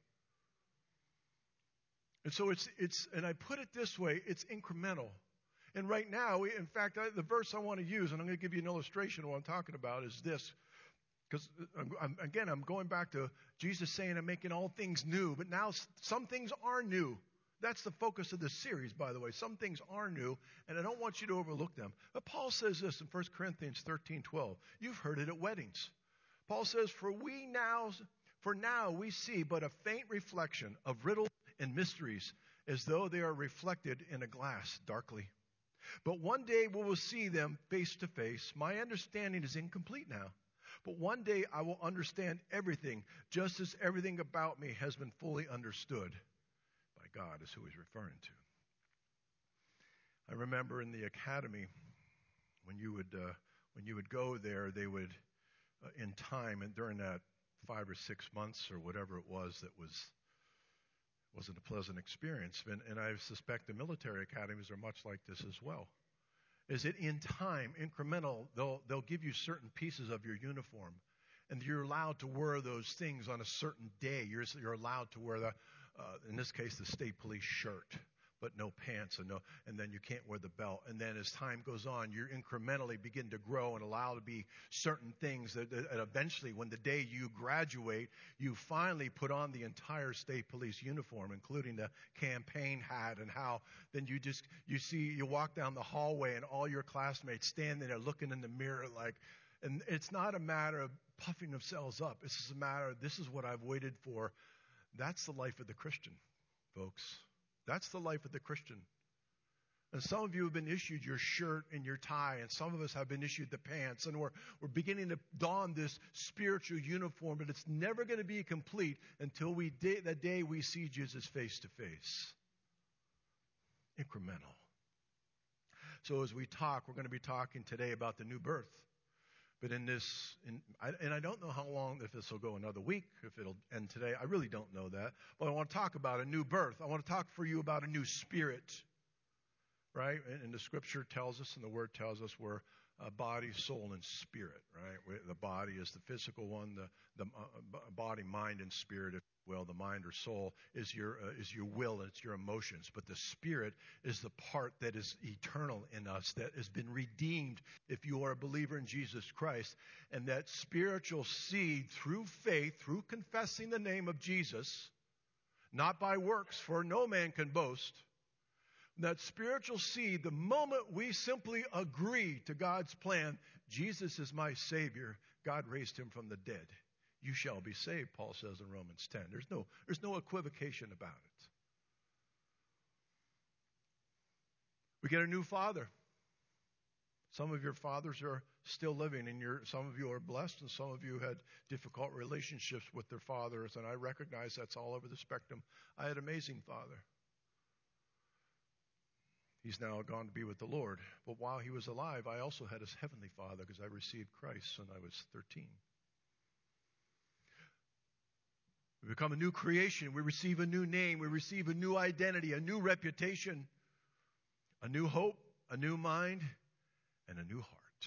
And so and I put it this way, it's incremental. And right now, in fact, the verse I want to use, and I'm going to give you an illustration of what I'm talking about, is this. Because, I'm going back to Jesus saying, I'm making all things new. But now some things are new. That's the focus of this series, by the way. Some things are new, and I don't want you to overlook them. But Paul says this in 1 Corinthians 13:12. You've heard it at weddings. Paul says, For now we see but a faint reflection of riddles and mysteries, as though they are reflected in a glass darkly. But one day we will see them face to face. My understanding is incomplete now. But one day I will understand everything, just as everything about me has been fully understood by God, is who he's referring to. I remember in the academy, when you would go there, they would, in time, and during that 5 or 6 months or whatever it was that wasn't a pleasant experience. And I suspect the military academies are much like this as well. Is it in time, incremental, they'll give you certain pieces of your uniform, and you're allowed to wear those things on a certain day. You're allowed to wear in this case, the state police shirt, but no pants, and then you can't wear the belt. And then as time goes on, you incrementally begin to grow and allow to be certain things that eventually, when the day you graduate, you finally put on the entire state police uniform, including the campaign hat, and how then you walk down the hallway and all your classmates standing there looking in the mirror and it's not a matter of puffing themselves up. It's just a matter of, this is what I've waited for. That's the life of the Christian, folks. That's the life of the Christian. And some of you have been issued your shirt and your tie, and some of us have been issued the pants, and we're beginning to don this spiritual uniform, but it's never going to be complete until the day we see Jesus face to face. Incremental. So as we talk, we're going to be talking today about the new birth. But I don't know how long, if this will go another week, if it'll end today. I really don't know that. But I want to talk about a new birth. I want to talk for you about a new spirit, right? And the Scripture tells us, and the Word tells us, we're body, soul, and spirit, right? The body is the physical one. The body, mind, and spirit, if you will. The mind or soul is your will, and it's your emotions. But the spirit is the part that is eternal in us, that has been redeemed if you are a believer in Jesus Christ. And that spiritual seed, through faith, through confessing the name of Jesus, not by works, for no man can boast. That spiritual seed, the moment we simply agree to God's plan, Jesus is my Savior, God raised him from the dead. You shall be saved, Paul says in Romans 10. There's no equivocation about it. We get a new father. Some of your fathers are still living, and some of you are blessed, and some of you had difficult relationships with their fathers, and I recognize that's all over the spectrum. I had an amazing father. He's now gone to be with the Lord. But while he was alive, I also had his heavenly Father, because I received Christ when I was 13. We become a new creation. We receive a new name. We receive a new identity, a new reputation, a new hope, a new mind, and a new heart.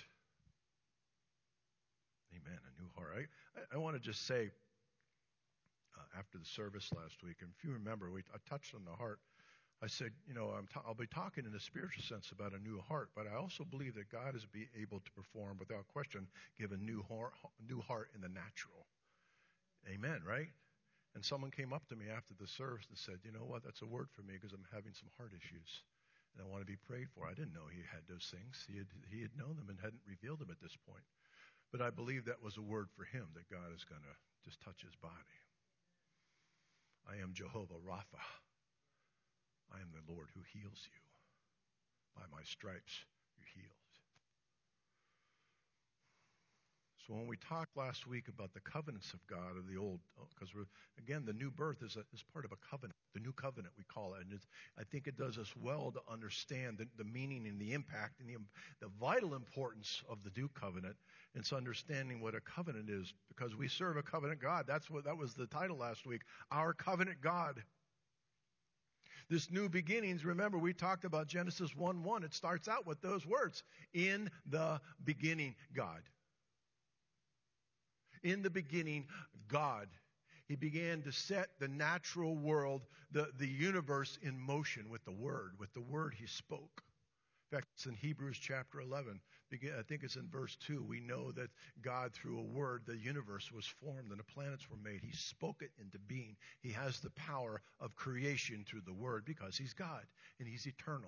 Amen, a new heart. I want to just say, after the service last week, and if you remember, I touched on the heart. I said, I'll be talking in a spiritual sense about a new heart, but I also believe that God is able to perform, without question, give a new heart in the natural. Amen, right? And someone came up to me after the service and said, you know what, that's a word for me, because I'm having some heart issues, and I want to be prayed for. I didn't know he had those things. He had known them and hadn't revealed them at this point. But I believe that was a word for him, that God is going to just touch his body. I am Jehovah Rapha. I am the Lord who heals you. By my stripes, you're healed. So when we talked last week about the covenants of God of the old, because again, the new birth is part of a covenant, the new covenant we call it. And I think it does us well to understand the meaning and the impact and the vital importance of the new covenant. It's understanding what a covenant is, because we serve a covenant God. That was the title last week, Our Covenant God. This new beginnings, remember we talked about Genesis 1:1. It starts out with those words, in the beginning, God. In the beginning, God. He began to set the natural world, the universe in motion with the word he spoke. In fact, it's in Hebrews chapter 11. I think it's in verse 2. We know that God, through a word, the universe was formed and the planets were made. He spoke it into being. He has the power of creation through the word because he's God and he's eternal.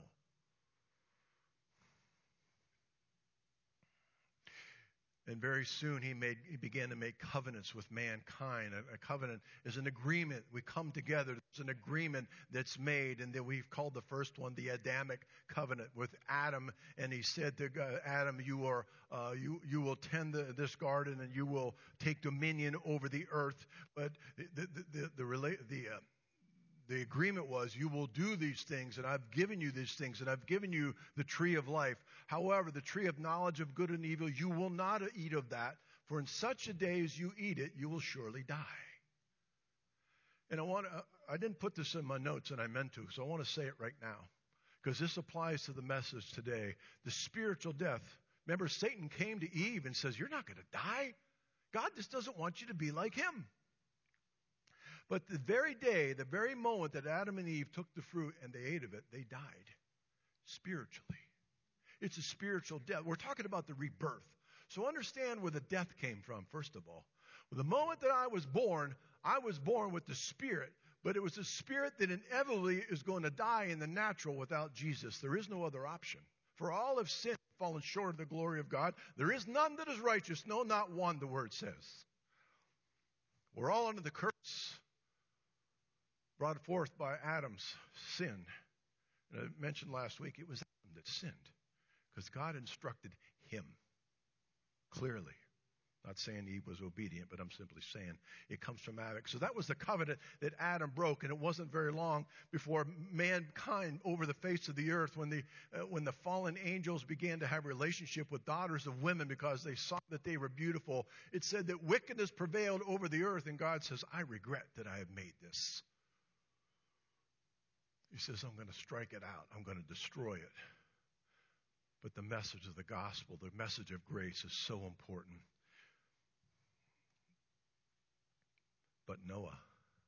And very soon he began to make covenants with mankind. A covenant is an agreement. We come together. There's an agreement that's made, and that we've called the first one the Adamic covenant with Adam. And he said to Adam, you will tend this garden, and you will take dominion over the earth. But the agreement was, you will do these things, and I've given you these things, and I've given you the tree of life. However, the tree of knowledge of good and evil, you will not eat of that, for in such a day as you eat it, you will surely die. And I didn't put this in my notes, and I meant to, so I want to say it right now, because this applies to the message today. The spiritual death. Remember, Satan came to Eve and says, you're not going to die. God just doesn't want you to be like him. But the very day, the very moment that Adam and Eve took the fruit and they ate of it, they died spiritually. It's a spiritual death. We're talking about the rebirth. So understand where the death came from, first of all. Well, the moment that I was born with the Spirit, but it was the Spirit that inevitably is going to die in the natural without Jesus. There is no other option. For all have sinned, fallen short of the glory of God. There is none that is righteous, no, not one, the Word says. We're all under the curse brought forth by Adam's sin. And I mentioned last week, it was Adam that sinned because God instructed him clearly. Not saying Eve was obedient, but I'm simply saying it comes from Adam. So that was the covenant that Adam broke, and it wasn't very long before mankind over the face of the earth, when the fallen angels began to have a relationship with daughters of women because they saw that they were beautiful. It said that wickedness prevailed over the earth, and God says, I regret that I have made this. He says, I'm going to strike it out. I'm going to destroy it. But the message of the gospel, the message of grace is so important. But Noah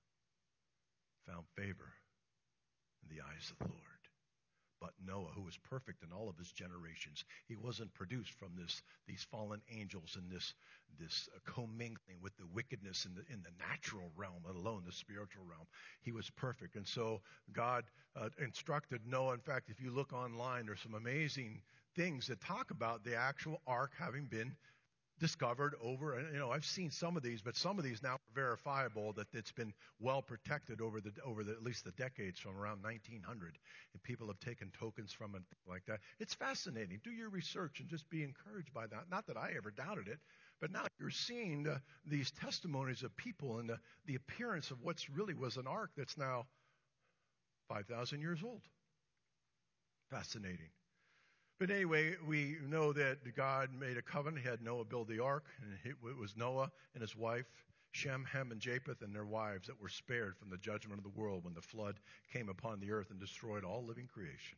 found favor in the eyes of the Lord. But Noah, who was perfect in all of his generations, he wasn't produced from these fallen angels and this commingling with the wickedness in the natural realm, let alone the spiritual realm. He was perfect. And so God instructed Noah. In fact, if you look online, there's some amazing things that talk about the actual ark having been discovered over, and I've seen some of these, but some of these now are verifiable that it's been well protected over at least the decades from around 1900, and people have taken tokens from it like that. It's fascinating. Do your research and just be encouraged by that. Not that I ever doubted it, but now you're seeing these testimonies of people and the appearance of what's really was an ark that's now 5,000 years old. Fascinating. But anyway, we know that God made a covenant. He had Noah build the ark, and it was Noah and his wife, Shem, Ham, and Japheth, and their wives that were spared from the judgment of the world when the flood came upon the earth and destroyed all living creation.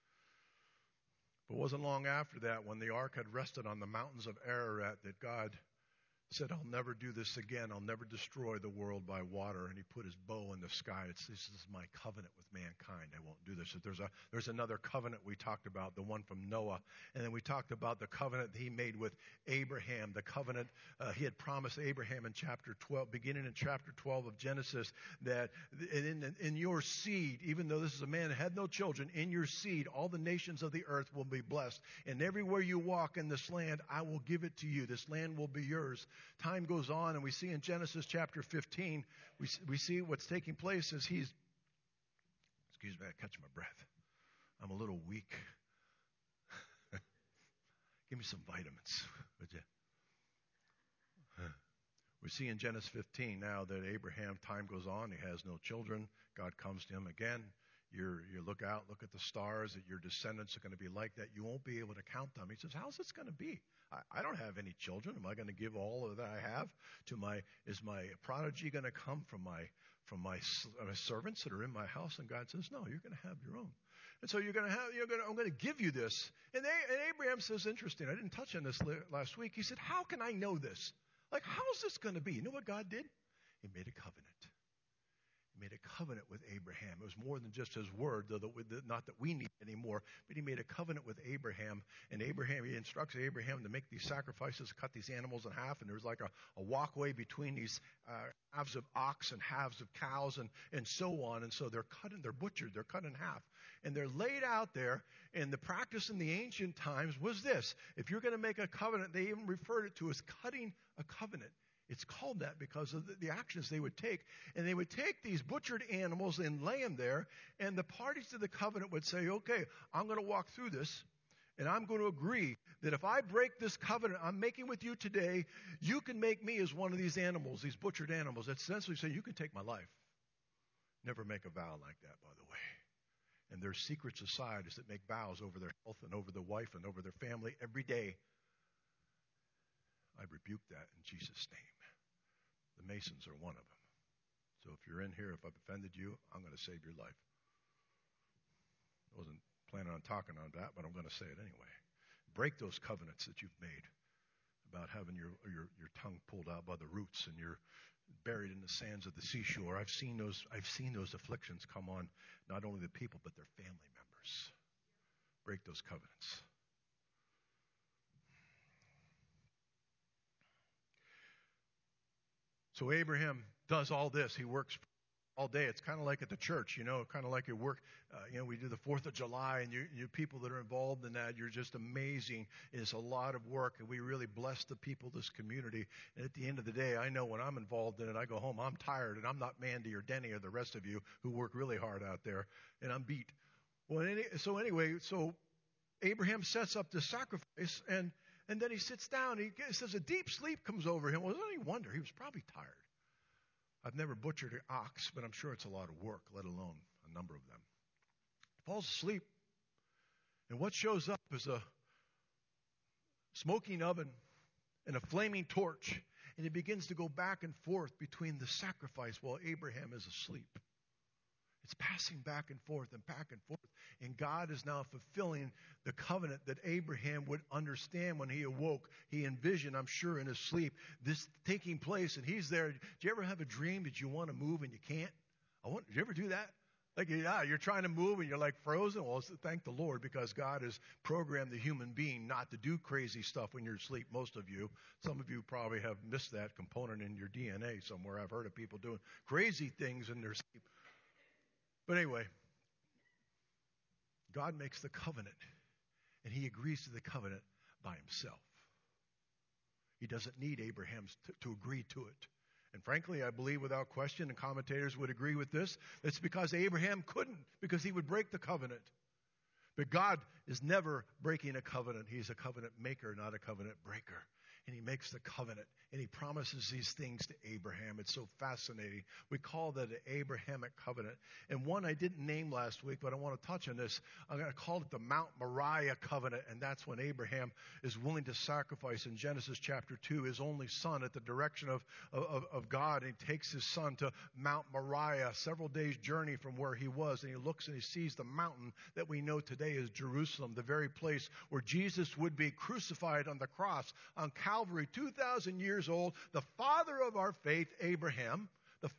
But it wasn't long after that, when the ark had rested on the mountains of Ararat, that God said, I'll never do this again. I'll never destroy the world by water. And he put his bow in the sky. This is my covenant with mankind. I won't do this. There's another covenant we talked about, the one from Noah. And then we talked about the covenant he made with Abraham, the covenant he had promised Abraham in chapter 12, beginning in chapter 12 of Genesis, that in your seed, even though this is a man that had no children, in your seed, all the nations of the earth will be blessed. And everywhere you walk in this land, I will give it to you. This land will be yours. Time goes on, and we see in Genesis chapter 15, we see what's taking place as excuse me, I catch my breath. I'm a little weak. Give me some vitamins, would you? We see in Genesis 15 now that Abraham, time goes on, he has no children. God comes to him again. You look out, look at the stars, that your descendants are going to be like that. You won't be able to count them. He says, how's this going to be? I don't have any children. Am I going to give all that I have to is my prodigy going to come from my servants that are in my house? And God says, no, you're going to have your own. And so I'm going to give you this. And Abraham says, interesting, I didn't touch on this last week. He said, how can I know this? Like, how's this going to be? You know what God did? He made a covenant. He made a covenant with Abraham. It was more than just his word, not that we need anymore, but he made a covenant with Abraham. And he instructs Abraham to make these sacrifices, cut these animals in half, and there's like a walkway between these halves of ox and halves of cows and so on. And so they're butchered, they're cut in half. And they're laid out there, and the practice in the ancient times was this. If you're going to make a covenant, they even referred it to as cutting a covenant. It's called that because of the actions they would take. And they would take these butchered animals and lay them there, and the parties to the covenant would say, okay, I'm going to walk through this, and I'm going to agree that if I break this covenant I'm making with you today, you can make me as one of these animals, these butchered animals. That's essentially saying you can take my life. Never make a vow like that, by the way. And there's secret societies that make vows over their health and over their wife and over their family every day. I rebuke that in Jesus' name. The Masons are one of them. So if you're in here, if I've offended you, I'm going to save your life. I wasn't planning on talking on that, but I'm going to say it anyway. Break those covenants that you've made about having your tongue pulled out by the roots and you're buried in the sands of the seashore. I've seen those afflictions come on not only the people but their family members. Break those covenants. So Abraham does all this. He works all day. It's kind of like at the church, kind of like at work. We do the 4th of July, and you people that are involved in that, you're just amazing. It's a lot of work, and we really bless the people of this community. And at the end of the day, I know when I'm involved in it, I go home, I'm tired, and I'm not Mandy or Denny or the rest of you who work really hard out there, and I'm beat. Well, so Abraham sets up this sacrifice, and then he sits down. He says a deep sleep comes over him. Well, it's any wonder. He was probably tired. I've never butchered an ox, but I'm sure it's a lot of work, let alone a number of them. He falls asleep, and what shows up is a smoking oven and a flaming torch, and he begins to go back and forth between the sacrifice while Abraham is asleep. It's passing back and forth, and God is now fulfilling the covenant that Abraham would understand when he awoke. He envisioned, I'm sure, in his sleep, this taking place, and he's there. Do you ever have a dream that you want to move and you can't? Did you ever do that? Like, you're trying to move and you're like frozen. Well, thank the Lord, because God has programmed the human being not to do crazy stuff when you're asleep, most of you. Some of you probably have missed that component in your DNA somewhere. I've heard of people doing crazy things in their sleep. But anyway, God makes the covenant, and he agrees to the covenant by himself. He doesn't need Abraham to agree to it. And frankly, I believe without question, and commentators would agree with this, it's because Abraham couldn't, because he would break the covenant. But God is never breaking a covenant. He's a covenant maker, not a covenant breaker. And he makes the covenant, and he promises these things to Abraham. It's so fascinating. We call that an Abrahamic covenant. And one I didn't name last week, but I want to touch on this. I'm going to call it the Mount Moriah covenant, and that's when Abraham is willing to sacrifice in Genesis chapter 2 his only son at the direction of God. And he takes his son to Mount Moriah, several days' journey from where he was, and he looks and he sees the mountain that we know today is Jerusalem, the very place where Jesus would be crucified on the cross on Calvary, 2,000 years old. The father of our faith, Abraham,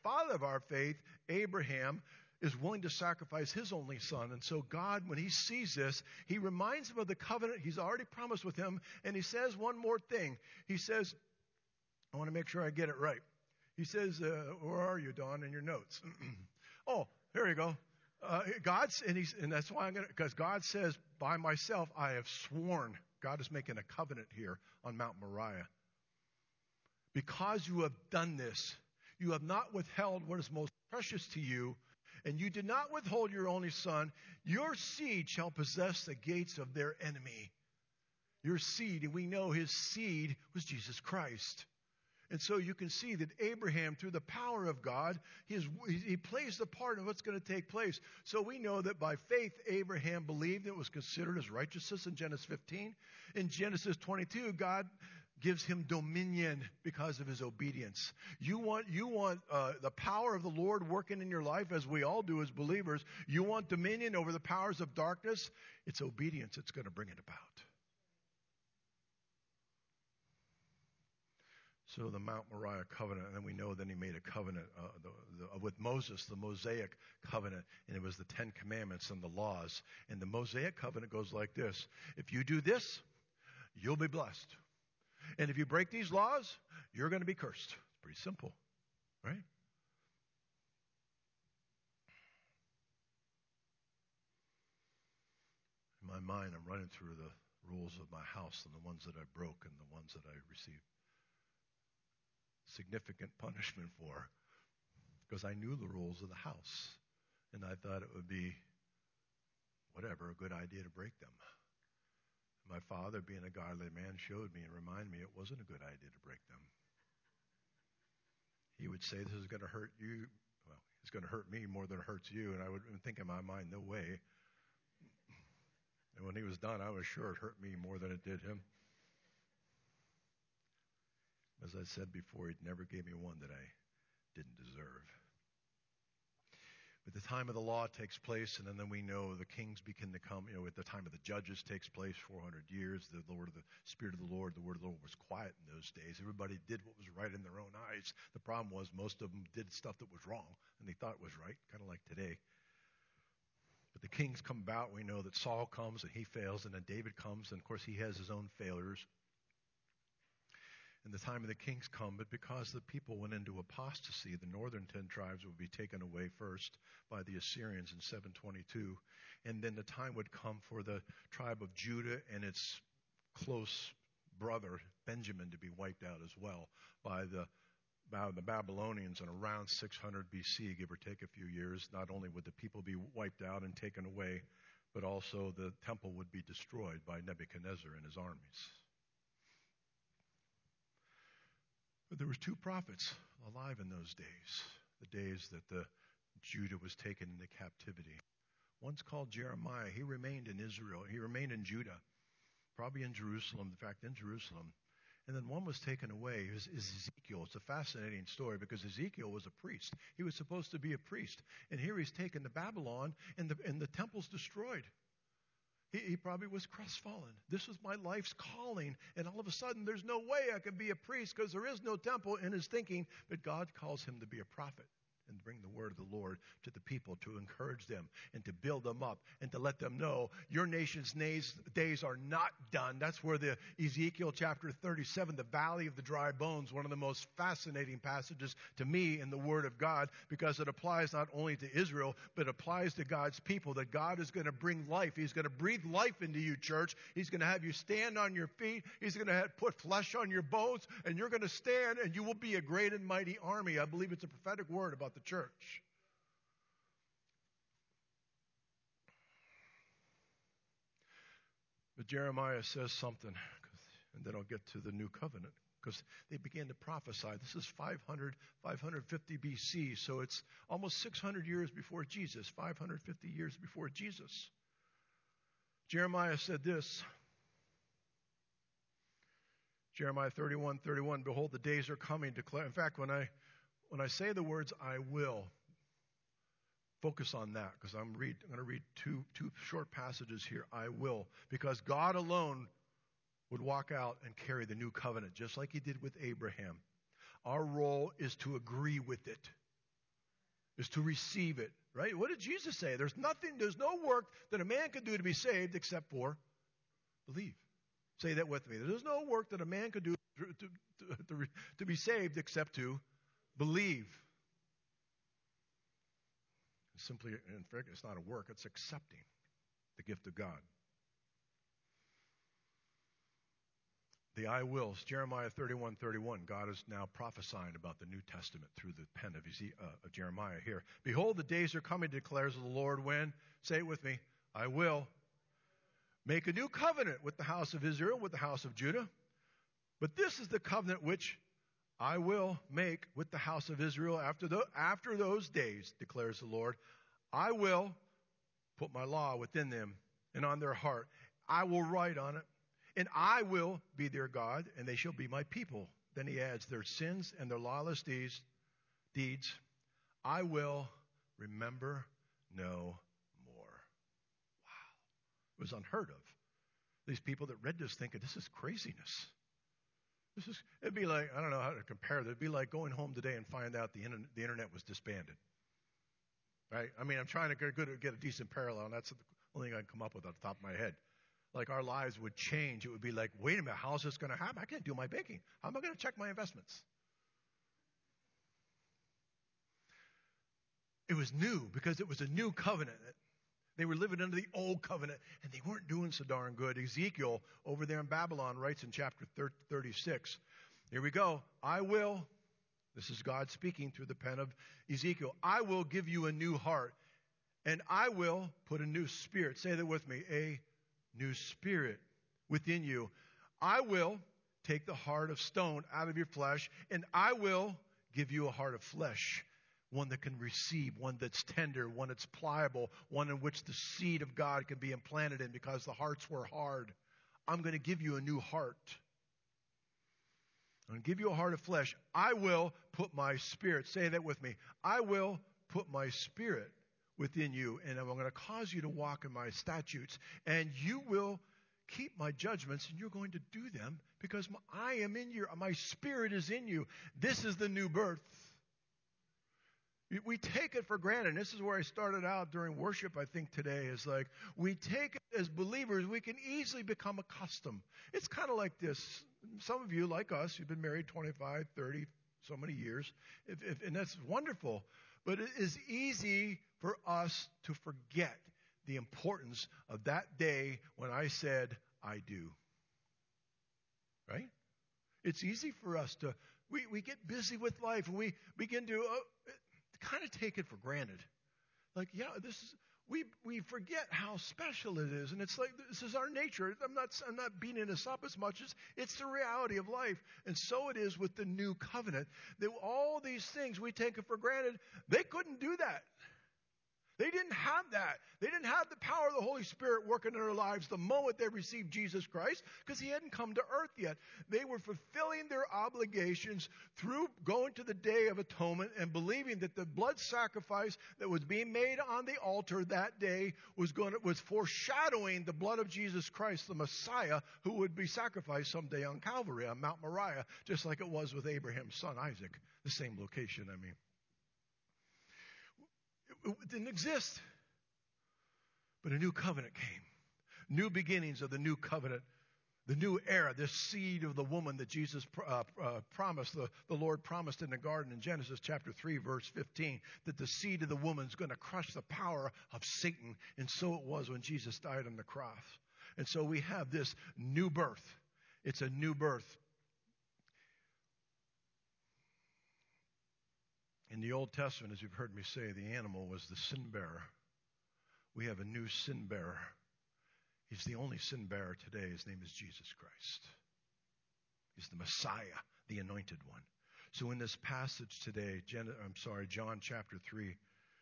is willing to sacrifice his only son. And so God, when he sees this, he reminds him of the covenant he's already promised with him, and he says one more thing. He says, I want to make sure I get it right. He says, where are you, Don, in your notes? Oh, here you go. And that's why because God says, by myself I have sworn. God is making a covenant here on Mount Moriah. Because you have done this, you have not withheld what is most precious to you, and you did not withhold your only son. Your seed shall possess the gates of their enemy. Your seed, and we know his seed was Jesus Christ. And so you can see that Abraham, through the power of God, he plays the part of what's going to take place. So we know that by faith, Abraham believed it was considered as righteousness in Genesis 15. In Genesis 22, God gives him dominion because of his obedience. You want the power of the Lord working in your life, as we all do as believers. You want dominion over the powers of darkness. It's obedience that's going to bring it about. So the Mount Moriah covenant, and then we know then he made a covenant with Moses, the Mosaic covenant, and it was the 10 Commandments and the laws. And the Mosaic covenant goes like this: if you do this, you'll be blessed. And if you break these laws, you're going to be cursed. It's pretty simple, right? In my mind, I'm running through the rules of my house and the ones that I broke and the ones that I received significant punishment for, because I knew the rules of the house, and I thought it would be a good idea to break them. My father, being a godly man, showed me and reminded me it wasn't a good idea to break them. He would say, this is going to hurt you. Well, it's going to hurt me more than it hurts you. And I would think in my mind, no way. And when he was done, I was sure it hurt me more than it did him. As I said before, he never gave me one that I didn't deserve. But the time of the law takes place, and then we know the kings begin to come. At the time of the judges takes place, 400 years. The Spirit of the Lord, the word of the Lord was quiet in those days. Everybody did what was right in their own eyes. The problem was most of them did stuff that was wrong, and they thought it was right, kind of like today. But the kings come about. We know that Saul comes, and he fails, and then David comes, and of course he has his own failures. And the time of the kings come, but because the people went into apostasy, the northern 10 tribes would be taken away first by the Assyrians in 722. And then the time would come for the tribe of Judah and its close brother, Benjamin, to be wiped out as well by the Babylonians in around 600 BC, give or take a few years. Not only would the people be wiped out and taken away, but also the temple would be destroyed by Nebuchadnezzar and his armies. But there was 2 prophets alive in those days, the days that Judah was taken into captivity. One's called Jeremiah. He remained in Israel. He remained in Judah, probably in Jerusalem, in fact, in Jerusalem. And then one was taken away, is Ezekiel. It's a fascinating story because Ezekiel was a priest. He was supposed to be a priest. And here he's taken to Babylon, and the temple's destroyed. He probably was crestfallen. This was my life's calling, and all of a sudden there's no way I can be a priest because there is no temple in his thinking. But God calls him to be a prophet and bring the word of the Lord to the people, to encourage them and to build them up and to let them know your nation's days are not done. That's where the Ezekiel chapter 37, the valley of the dry bones, one of the most fascinating passages to me in the word of God, because it applies not only to Israel, but applies to God's people, that God is going to bring life. He's going to breathe life into you, church. He's going to have you stand on your feet. He's going to put flesh on your bones, and you're going to stand, and you will be a great and mighty army. I believe it's a prophetic word about the church. But Jeremiah says something, and then I'll get to the new covenant, because they began to prophesy. This is 550 BC, so it's almost 600 years before Jesus, 550 years before Jesus. Jeremiah said this, Jeremiah 31:31, behold, the days are coming, declare. In fact, when I say the words, I will, focus on that, because I'm going to read two short passages here. I will, because God alone would walk out and carry the new covenant, just like he did with Abraham. Our role is to agree with it, is to receive it, right? What did Jesus say? There's no work that a man can do to be saved except for believe. Say that with me. There's no work that a man could do to be saved except to believe. Simply, in fact, it's not a work, it's accepting the gift of God. The I wills, Jeremiah 31:31. God is now prophesying about the New Testament through the pen of Jeremiah here. Behold, the days are coming, declares the Lord, when, say it with me, I will make a new covenant with the house of Israel, with the house of Judah. But this is the covenant which I will make with the house of Israel after those days, declares the Lord. I will put my law within them and on their heart. I will write on it, and I will be their God, and they shall be my people. Then he adds, their sins and their lawless deeds, I will remember no more. Wow. It was unheard of. These people that read this thinking, this is craziness. It'd be like, I don't know how to compare it. It'd be like going home today and find out the internet was disbanded. Right? I mean, I'm trying to get a decent parallel, and that's the only thing I can come up with off the top of my head. Like our lives would change. It would be like, wait a minute, how's this going to happen? I can't do my banking. How am I going to check my investments? It was new because it was a new covenant. They were living under the old covenant, and they weren't doing so darn good. Ezekiel, over there in Babylon, writes in chapter 36, here we go, I will, this is God speaking through the pen of Ezekiel, I will give you a new heart, and I will put a new spirit. Say that with me, a new spirit within you. I will take the heart of stone out of your flesh, and I will give you a heart of flesh. One that can receive, one that's tender, one that's pliable, one in which the seed of God can be implanted in because the hearts were hard. I'm going to give you a new heart. I'm going to give you a heart of flesh. I will put my spirit. Say that with me. I will put my spirit within you, and I'm going to cause you to walk in my statutes, and you will keep my judgments, and you're going to do them because I am in you. My spirit is in you. This is the new birth. We take it for granted. This is where I started out during worship, I think, today, is like we take it as believers, we can easily become accustomed. It's kind of like this. Some of you, like us, you've been married 25, 30, so many years, and that's wonderful. But it is easy for us to forget the importance of that day when I said, I do. Right? It's easy for us to, we get busy with life, and we begin to kind of take it for granted. Like, yeah, we forget how special it is. And it's like, this is our nature. I'm not beating this up as much as it's the reality of life. And so it is with the new covenant, that all these things we take it for granted, they couldn't do that. They didn't have that. They didn't have the power of the Holy Spirit working in their lives the moment they received Jesus Christ, because he hadn't come to earth yet. They were fulfilling their obligations through going to the Day of Atonement and believing that the blood sacrifice that was being made on the altar that day was foreshadowing the blood of Jesus Christ, the Messiah, who would be sacrificed someday on Calvary, on Mount Moriah, just like it was with Abraham's son Isaac, the same location, I mean. It didn't exist. But a new covenant came. New beginnings of the new covenant. The new era, this seed of the woman that Jesus promised, the Lord promised in the garden in Genesis chapter 3, verse 15, that the seed of the woman is going to crush the power of Satan. And so it was when Jesus died on the cross. And so we have this new birth. It's a new birth. In the Old Testament, as you've heard me say, the animal was the sin bearer. We have a new sin bearer. He's the only sin bearer today. His name is Jesus Christ. He's the Messiah, the anointed one. So in this passage today, John chapter 3,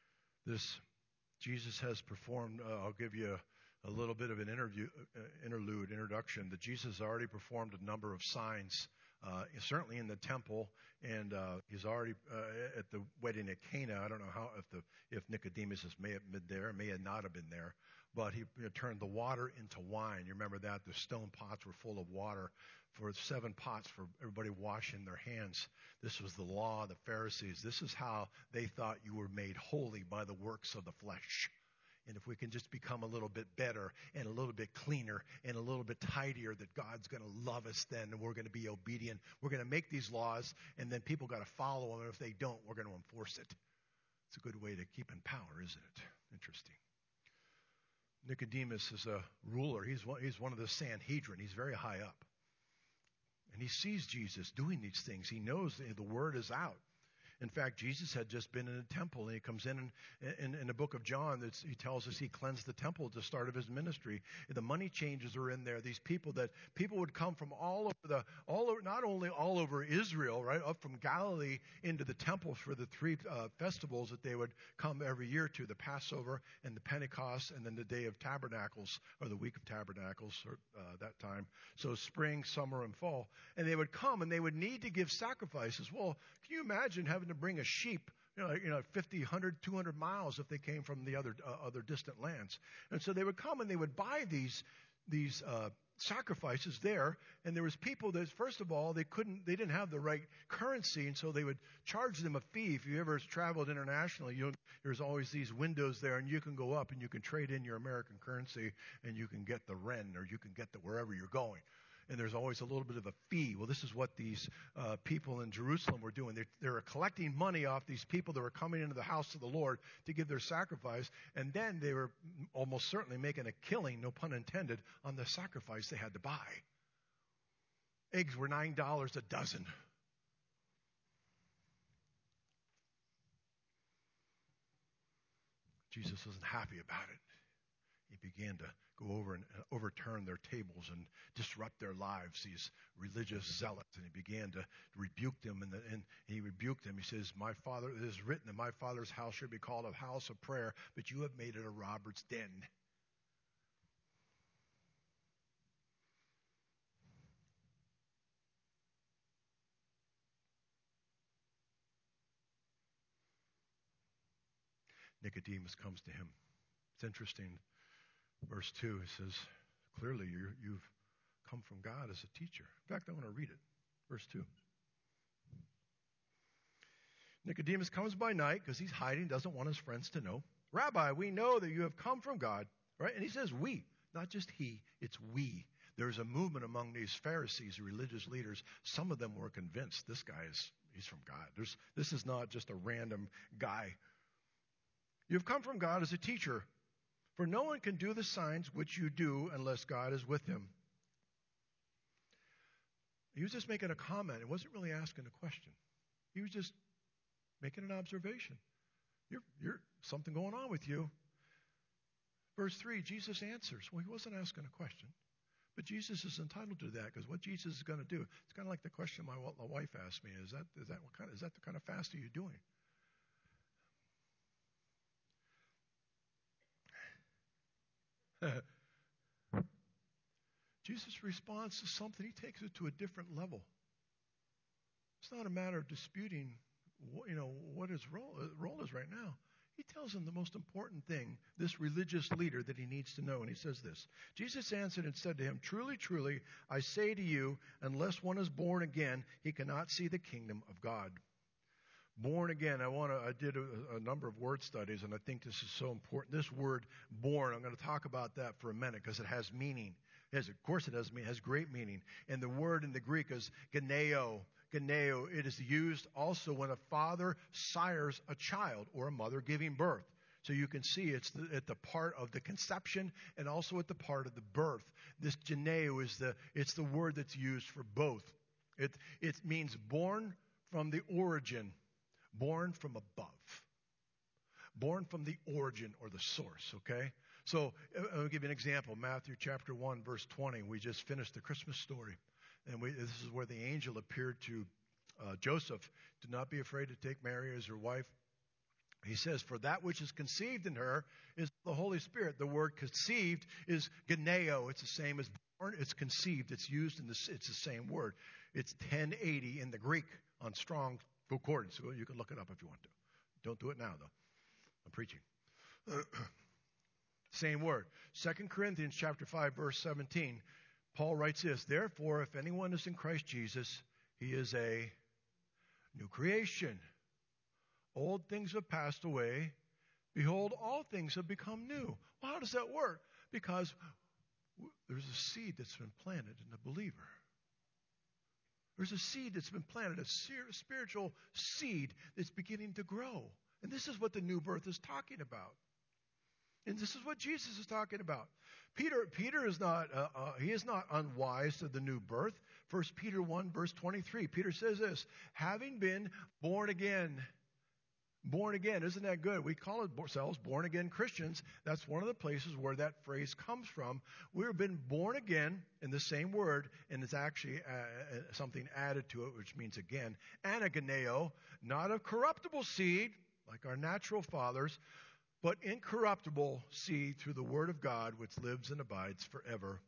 Jesus has performed, I'll give you a little bit of an introduction, that Jesus has already performed a number of signs, certainly in the temple, and he's already at the wedding at Cana. I don't know if Nicodemus may have been there, may have not have been there, but he turned the water into wine. You remember that? The stone pots were full of water, for 7 pots for everybody washing their hands. This was the law of the Pharisees. This is how they thought you were made holy, by the works of the flesh. And if we can just become a little bit better and a little bit cleaner and a little bit tidier, that God's going to love us then, and we're going to be obedient. We're going to make these laws, and then people got to follow them. And if they don't, we're going to enforce it. It's a good way to keep in power, isn't it? Interesting. Nicodemus is a ruler. He's one of the Sanhedrin. He's very high up. And he sees Jesus doing these things. He knows the word is out. In fact, Jesus had just been in a temple, and he comes in the book of John, he tells us he cleansed the temple at the start of his ministry. The money changers are in there. These people would come from not only all over Israel, right, up from Galilee into the temple for the three festivals that they would come every year to, the Passover and the Pentecost, and then the Day of Tabernacles, or the Week of Tabernacles, that time. So spring, summer, and fall. And they would come, and they would need to give sacrifices. Well, can you imagine having to bring a sheep, 50, 100, 200 miles if they came from the other distant lands? And so they would come and they would buy these sacrifices there. And there was people that, first of all, they didn't have the right currency, and so they would charge them a fee. If you ever traveled internationally, there's always these windows there, and you can go up and you can trade in your American currency, and you can get the ren, or you can get the wherever you're going. And there's always a little bit of a fee. Well, this is what these people in Jerusalem were doing. They were collecting money off these people that were coming into the house of the Lord to give their sacrifice. And then they were almost certainly making a killing, no pun intended, on the sacrifice they had to buy. Eggs were $9 a dozen. Jesus wasn't happy about it. He began to go over and overturn their tables and disrupt their lives, these religious zealots. And he began to rebuke them. And he rebuked them. He says, it is written that my Father's house should be called a house of prayer, but you have made it a robber's den. Nicodemus comes to him. It's interesting. Verse 2, he says, clearly you've come from God as a teacher. In fact, I want to read it. Verse 2. Nicodemus comes by night because he's hiding, doesn't want his friends to know. Rabbi, we know that you have come from God, right? And he says we, not just he, it's we. There's a movement among these Pharisees, religious leaders. Some of them were convinced he's from God. This is not just a random guy. You've come from God as a teacher. For no one can do the signs which you do unless God is with him. He was just making a comment. He wasn't really asking a question. He was just making an observation. You're something going on with you. Verse 3, Jesus answers. Well, he wasn't asking a question. But Jesus is entitled to that, because what Jesus is going to do, it's kind of like the question my wife asked me, is that the kind of fast are you doing? Jesus' response to something, he takes it to a different level. It's not a matter of disputing, what his role is right now. He tells him the most important thing, this religious leader, that he needs to know. And he says this, Jesus answered and said to him, truly, truly, I say to you, unless one is born again, he cannot see the kingdom of God. Born again, I did a number of word studies, and I think this is so important. This word born, I'm going to talk about that for a minute because it has meaning. Of course it has meaning. It has great meaning. And the word in the Greek is geneo. Geneo. It is used also when a father sires a child or a mother giving birth. So you can see it's at the part of the conception and also at the part of the birth. This geneo it's the word that's used for both. It means born from the origin. Born from above. Born from the origin or the source, okay? So I'll give you an example. Matthew chapter 1, verse 20. We just finished the Christmas story. And this is where the angel appeared to Joseph. Do not be afraid to take Mary as your wife. He says, for that which is conceived in her is the Holy Spirit. The word conceived is geneo. It's the same as born. It's conceived. It's used it's the same word. It's 1080 in the Greek on Strong's Concordance. So you can look it up if you want to. Don't do it now, though. I'm preaching. Same word. 2 Corinthians chapter 5, verse 17. Paul writes this, therefore, if anyone is in Christ Jesus, he is a new creation. Old things have passed away. Behold, all things have become new. Well, how does that work? Because there's a seed that's been planted in the believer. There's a seed that's been planted, a spiritual seed that's beginning to grow. And this is what the new birth is talking about. And this is what Jesus is talking about. Peter is not, he is not unwise to the new birth. 1 Peter 1, verse 23, Peter says this, having been born again. Born again, isn't that good? We call ourselves born again Christians. That's one of the places where that phrase comes from. We've been born again in the same word, and it's actually something added to it, which means again. Anaganeo, not of corruptible seed, like our natural fathers, but incorruptible seed through the word of God, which lives and abides forever.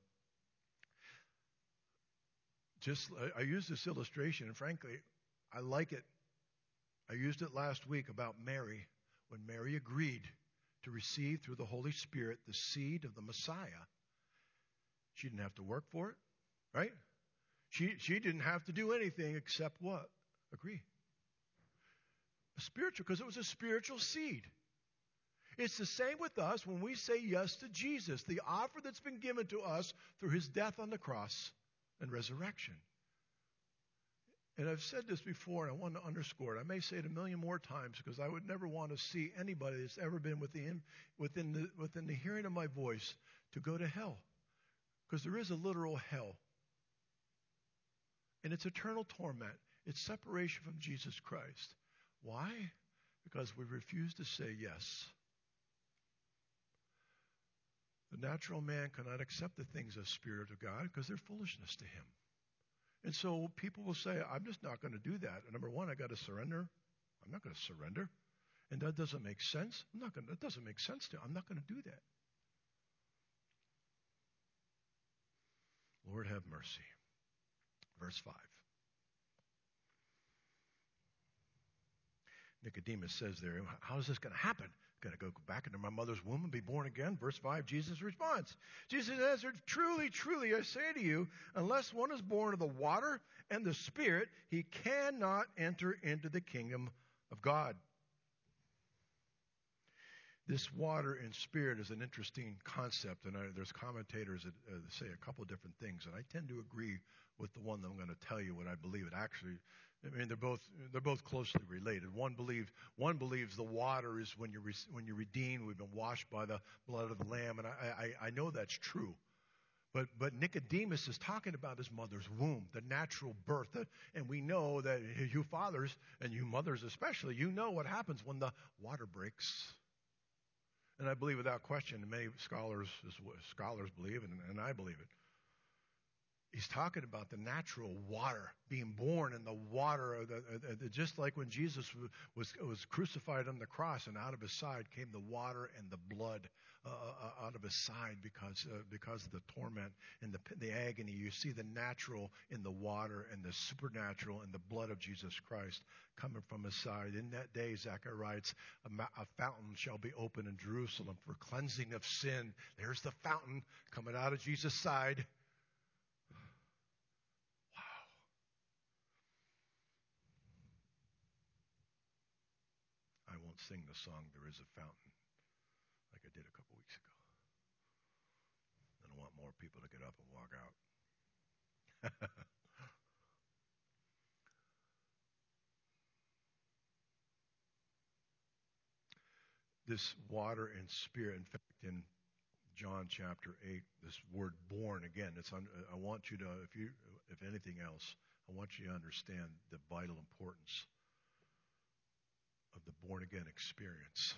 I use this illustration, and frankly, I like it. I used it last week about Mary, when Mary agreed to receive through the Holy Spirit the seed of the Messiah. She didn't have to work for it, right? She didn't have to do anything except what? Agree. Because it was a spiritual seed. It's the same with us when we say yes to Jesus, the offer that's been given to us through his death on the cross and resurrection. And I've said this before, and I want to underscore it. I may say it a million more times because I would never want to see anybody that's ever been within the hearing of my voice to go to hell. Because there is a literal hell. And it's eternal torment. It's separation from Jesus Christ. Why? Because we refuse to say yes. The natural man cannot accept the things of the Spirit of God because they're foolishness to him. And so people will say, I'm just not going to do that. And number one, I got to surrender. I'm not going to surrender. And that doesn't make sense. That doesn't make sense to me. I'm not going to do that. Lord, have mercy. Verse 5. Nicodemus says there, how is this going to happen? Got to go back into my mother's womb and be born again? Verse 5, Jesus responds. Jesus answered, truly, truly, I say to you, unless one is born of the water and the Spirit, he cannot enter into the kingdom of God. This water and Spirit is an interesting concept, and there's commentators that say a couple of different things, and I tend to agree with the one that I'm going to tell you what I believe it actually. I mean, they're both closely related. One believes the water is when you're redeemed, we've been washed by the blood of the Lamb, and I know that's true. But Nicodemus is talking about his mother's womb, the natural birth, and we know that you fathers and you mothers especially, you know what happens when the water breaks. And I believe without question, many scholars believe, and I believe it. He's talking about the natural water, being born in the water, just like when Jesus was crucified on the cross, and out of his side came the water and the blood out of his side because of the torment and the agony. You see the natural in the water and the supernatural in the blood of Jesus Christ coming from his side. In that day, Zechariah writes, a fountain shall be opened in Jerusalem for cleansing of sin. There's the fountain coming out of Jesus' side. I won't sing the song, There Is a Fountain, like I did a couple weeks ago. I don't want more people to get up and walk out. This water and Spirit, in fact, in John chapter 8, this word born, again, I want you to, if anything else, I want you to understand the vital importance of the born-again experience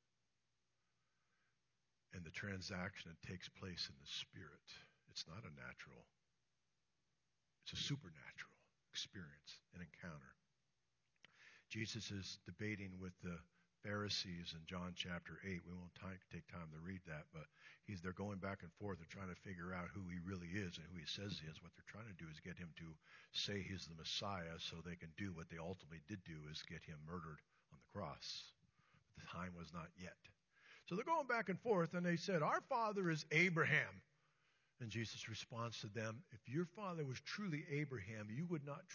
and the transaction that takes place in the Spirit. It's not a natural. It's a supernatural experience, an encounter. Jesus is debating with the Pharisees in John chapter 8. We won't take time to read that, but they're going back and forth. They're trying to figure out who he really is and who he says he is. What they're trying to do is get him to say he's the Messiah so they can do what they ultimately did do, is get him murdered on the cross. But the time was not yet. So they're going back and forth, and they said, our father is Abraham. And Jesus responds to them, if your father was truly Abraham, you would not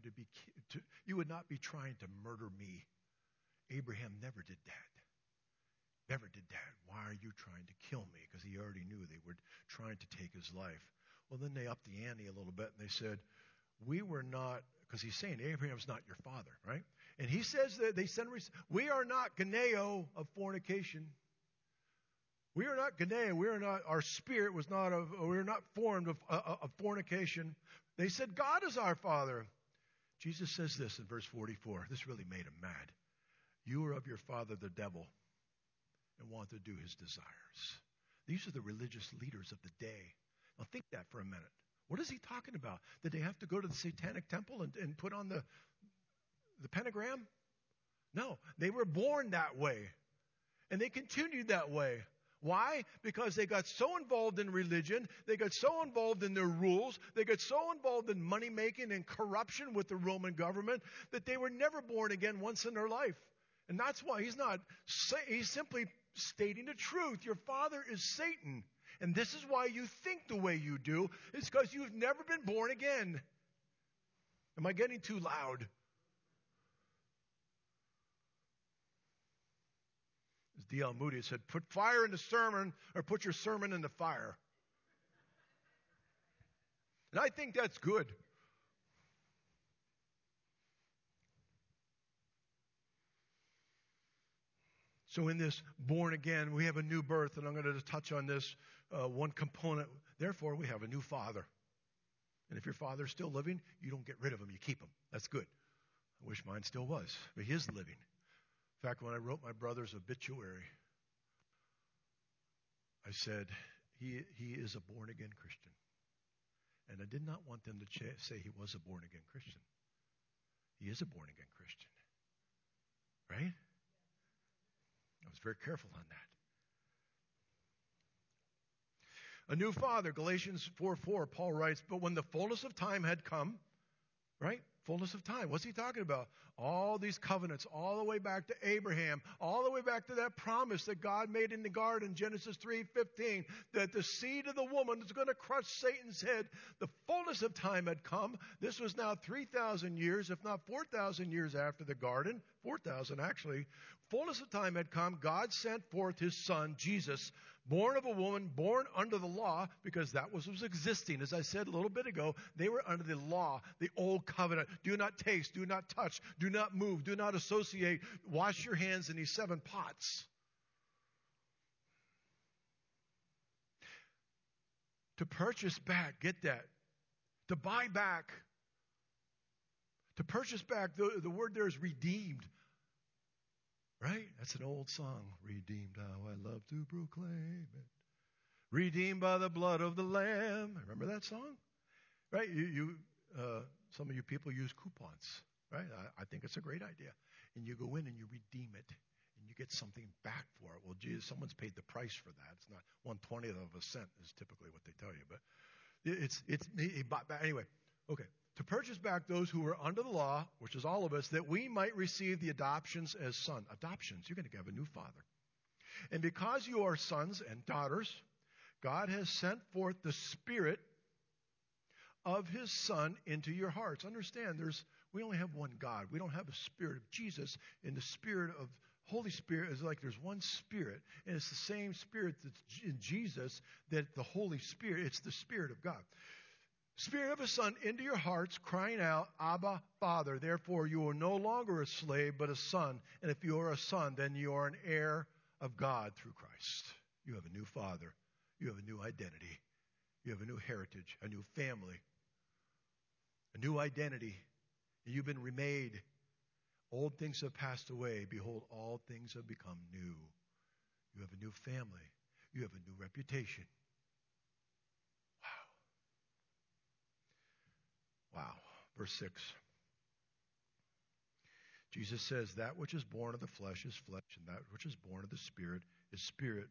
be trying to murder me. Abraham never did that. Never did that. Why are you trying to kill me? Because he already knew they were trying to take his life. Well, then they upped the ante a little bit, and they said, we were not, because he's saying Abraham's not your father, right? And he says that we are not ganeo of fornication. We are not Gane. We are not, our spirit was not of, we are not formed of fornication. They said, God is our Father. Jesus says this in verse 44. This really made him mad. You are of your father, the devil, and want to do his desires. These are the religious leaders of the day. Now think that for a minute. What is he talking about? Did they have to go to the satanic temple and put on the pentagram? No, they were born that way. And they continued that way. Why? Because they got so involved in religion, they got so involved in their rules, they got so involved in money making and corruption with the Roman government that they were never born again once in their life. And that's why he's simply stating the truth. Your father is Satan. And this is why you think the way you do. It's because you've never been born again. Am I getting too loud? As D.L. Moody said, put fire in the sermon, or put your sermon in the fire. And I think that's good. So in this born again, we have a new birth, and I'm going to touch on this one component. Therefore, we have a new father. And if your father's still living, you don't get rid of him, you keep him. That's good. I wish mine still was, but he is living. In fact, when I wrote my brother's obituary, I said, he is a born-again Christian. And I did not want them to say he was a born-again Christian. He is a born-again Christian. Right? I was very careful on that. A new father, Galatians 4:4, Paul writes, but when the fullness of time had come, right? Fullness of time. What's he talking about? All these covenants, all the way back to Abraham, all the way back to that promise that God made in the garden, Genesis 3:15, that the seed of the woman is going to crush Satan's head. The fullness of time had come. This was now 3,000 years, if not 4,000 years after the garden. 4,000 actually. Fullness of time had come. God sent forth his son, Jesus, born of a woman, born under the law, because that was existing. As I said a little bit ago, they were under the law, the old covenant. Do not taste, do not touch, do not move, do not associate. Wash your hands in these 7 pots. To purchase back, get that. To buy back. To purchase back, the word there is redeemed. Right? That's an old song. Redeemed, how I love to proclaim it. Redeemed by the blood of the Lamb. Remember that song? Right? Some of you people use coupons. Right? I think it's a great idea. And you go in and you redeem it. And you get something back for it. Well, geez, someone's paid the price for that. It's not 1/20th of a cent is typically what they tell you. But he bought back. Anyway, okay. To purchase back those who were under the law, which is all of us, that we might receive the adoptions as sons. Adoptions. You're going to have a new father. And because you are sons and daughters, God has sent forth the Spirit of his Son into your hearts. Understand, we only have one God. We don't have a Spirit of Jesus. And the Spirit of Holy Spirit is like there's one Spirit. And it's the same Spirit that's in Jesus that the Holy Spirit, it's the Spirit of God. Spirit of a Son into your hearts, crying out, Abba, Father. Therefore, you are no longer a slave, but a son. And if you are a son, then you are an heir of God through Christ. You have a new father. You have a new identity. You have a new heritage, a new family, a new identity. You've been remade. Old things have passed away. Behold, all things have become new. You have a new family. You have a new reputation. Wow. Verse 6. Jesus says, that which is born of the flesh is flesh, and that which is born of the Spirit is spirit.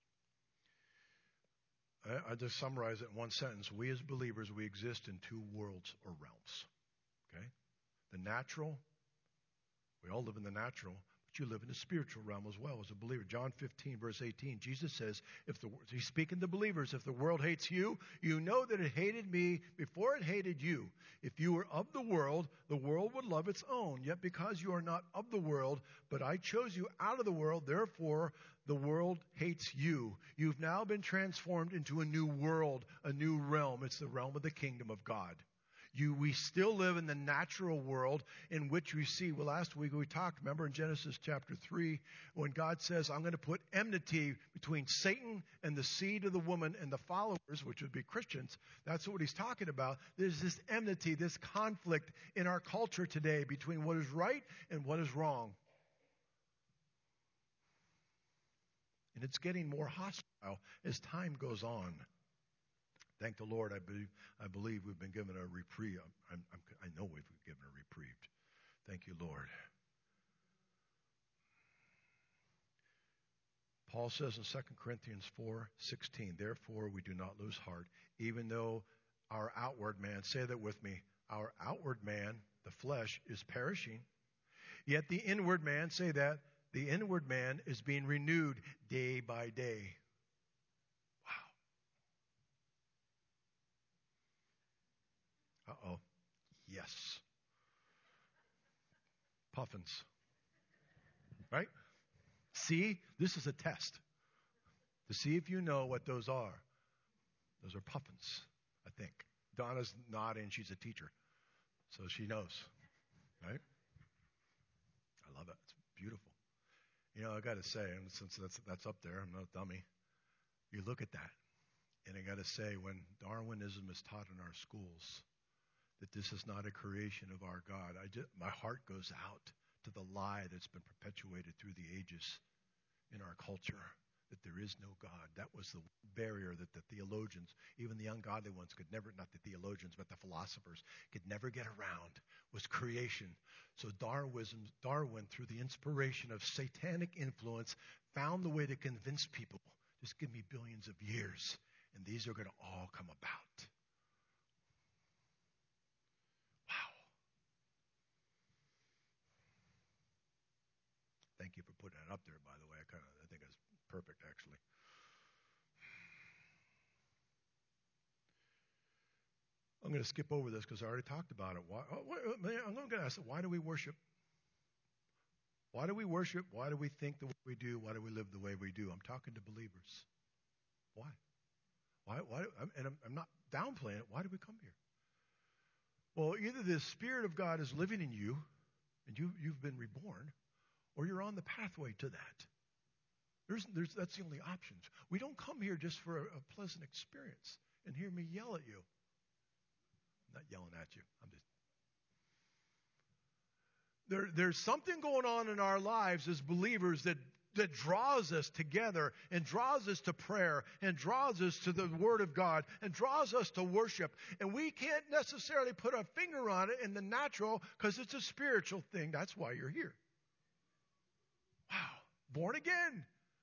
I just summarize it in one sentence. We as believers, we exist in 2 worlds or realms. Okay? The natural, we all live in the natural, but you live in the spiritual realm as well as a believer. John 15, verse 18, Jesus says, he's speaking to believers, if the world hates you, you know that it hated me before it hated you. If you were of the world would love its own. Yet because you are not of the world, but I chose you out of the world, therefore the world hates you. You've now been transformed into a new world, a new realm. It's the realm of the kingdom of God. We still live in the natural world in which we see. Well, last week we talked, remember in Genesis chapter 3, when God says, I'm going to put enmity between Satan and the seed of the woman and the followers, which would be Christians. That's what he's talking about. There's this enmity, this conflict in our culture today between what is right and what is wrong. And it's getting more hostile as time goes on. Thank the Lord, I believe we've been given a reprieve. I know we've been given a reprieve. Thank you, Lord. Paul says in 2 Corinthians 4:16, therefore we do not lose heart, even though our outward man, say that with me, our outward man, the flesh, is perishing, yet the inward man, say that, the inward man is being renewed day by day. Uh-oh. Yes. Puffins. Right? See, this is a test to see if you know what those are. Those are puffins, I think. Donna's nodding. She's a teacher, so she knows. Right? I love it. It's beautiful. You know, I got to say, and since that's up there, I'm not a dummy. You look at that, and I got to say, when Darwinism is taught in our schools, that this is not a creation of our God. My heart goes out to the lie that's been perpetuated through the ages in our culture, that there is no God. That was the barrier that the theologians, even the ungodly ones, could never, not the theologians, but the philosophers, could never get around, was creation. So Darwin, through the inspiration of satanic influence, found the way to convince people, just give me billions of years, and these are going to all come about. Thank you for putting that up there, by the way. I think it's perfect, actually. I'm going to skip over this because I already talked about it. I'm going to ask, why do we worship? Why do we worship? Why do we think the way we do? Why do we live the way we do? I'm talking to believers. Why? I'm not downplaying it. Why do we come here? Well, either the Spirit of God is living in you, and you've been reborn, or you're on the pathway to that. That's the only options. We don't come here just for a pleasant experience and hear me yell at you. I'm not yelling at you. There's something going on in our lives as believers that draws us together and draws us to prayer and draws us to the Word of God and draws us to worship. And we can't necessarily put a finger on it in the natural because it's a spiritual thing. That's why you're here. Wow. Born again.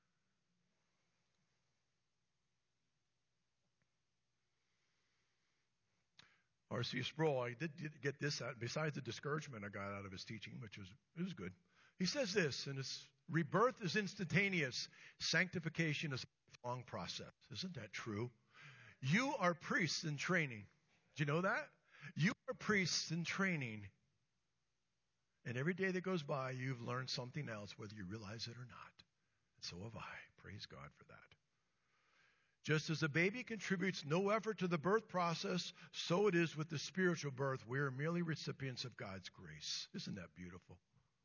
R.C. Sproul, I did get this out. Besides the discouragement I got out of his teaching, which was good. He says this, and it's rebirth is instantaneous. Sanctification is a long process. Isn't that true? You are priests in training. Do you know that? You are priests in training. And every day that goes by, you've learned something else, whether you realize it or not. And so have I. Praise God for that. Just as a baby contributes no effort to the birth process, so it is with the spiritual birth. We are merely recipients of God's grace. Isn't that beautiful?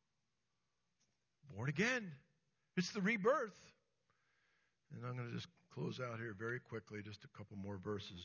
Born again. It's the rebirth. And I'm going to just close out here very quickly, just a couple more verses.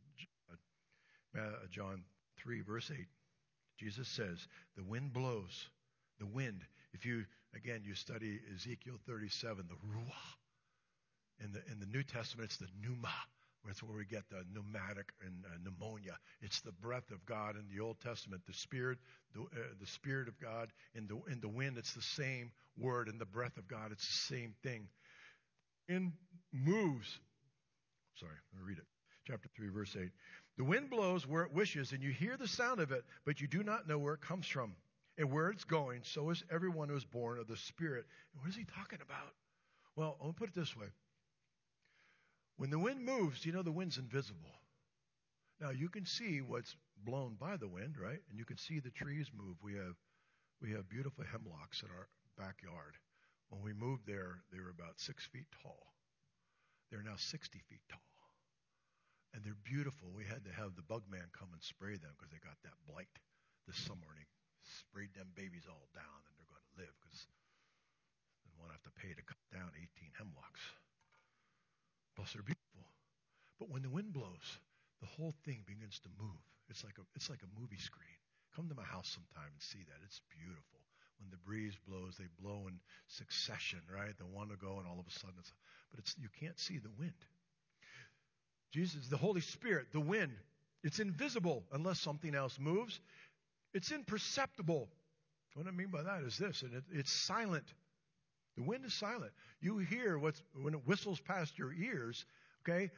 John 3, verse 8. Jesus says, the wind blows. The wind. If you study Ezekiel 37, the ruah. In the New Testament, it's the pneuma. That's where we get the pneumatic and pneumonia. It's the breath of God in the Old Testament. The Spirit of God in the wind. It's the same word. In the breath of God, it's the same thing. Wind moves. Sorry, let me read it. Chapter 3, verse 8. The wind blows where it wishes, and you hear the sound of it, but you do not know where it comes from and where it's going. So is everyone who is born of the Spirit. And what is he talking about? Well, I'll put it this way. When the wind moves, you know the wind's invisible. Now, you can see what's blown by the wind, right? And you can see the trees move. We have beautiful hemlocks in our backyard. When we moved there, they were about 6 feet tall. They're now 60 feet tall. And they're beautiful. We had to have the bug man come and spray them because they got that blight this summer, and he sprayed them babies all down, and they're going to live because they won't have to pay to cut down 18 hemlocks. Plus, they're beautiful. But when the wind blows, the whole thing begins to move. It's like a movie screen. Come to my house sometime and see that. It's beautiful. When the breeze blows, they blow in succession, right? The one to go, and all of a sudden you can't see the wind. Jesus, the Holy Spirit, the wind, it's invisible unless something else moves. It's imperceptible. What I mean by that is this, and it's silent. The wind is silent. You hear when it whistles past your ears. Okay,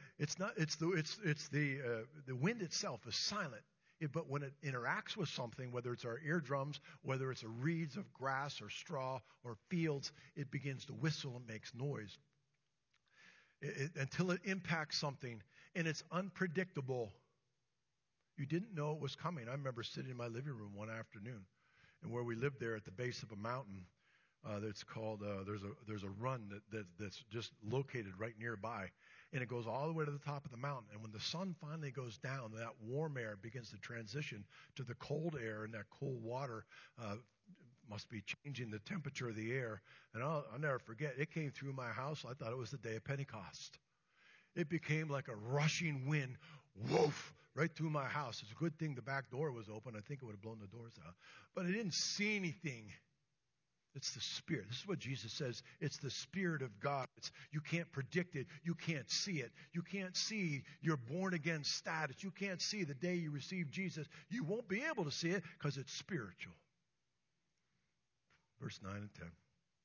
the wind itself is silent. But when it interacts with something, whether it's our eardrums, whether it's reeds of grass or straw or fields, it begins to whistle and makes noise. Until it impacts something, and it's unpredictable. You didn't know it was coming. I remember sitting in my living room one afternoon, and where we lived there at the base of a mountain, that's called there's a run that's just located right nearby, and it goes all the way to the top of the mountain. And when the sun finally goes down, that warm air begins to transition to the cold air, and that cold water must be changing the temperature of the air. And I'll never forget, it came through my house. I thought it was the day of Pentecost. It became like a rushing wind, woof, right through my house. It's a good thing the back door was open. I think it would have blown the doors out. But I didn't see anything. It's the Spirit. This is what Jesus says. It's the Spirit of God. You can't predict it. You can't see it. You can't see your born-again status. You can't see the day you receive Jesus. You won't be able to see it because it's spiritual. Verse 9 and 10.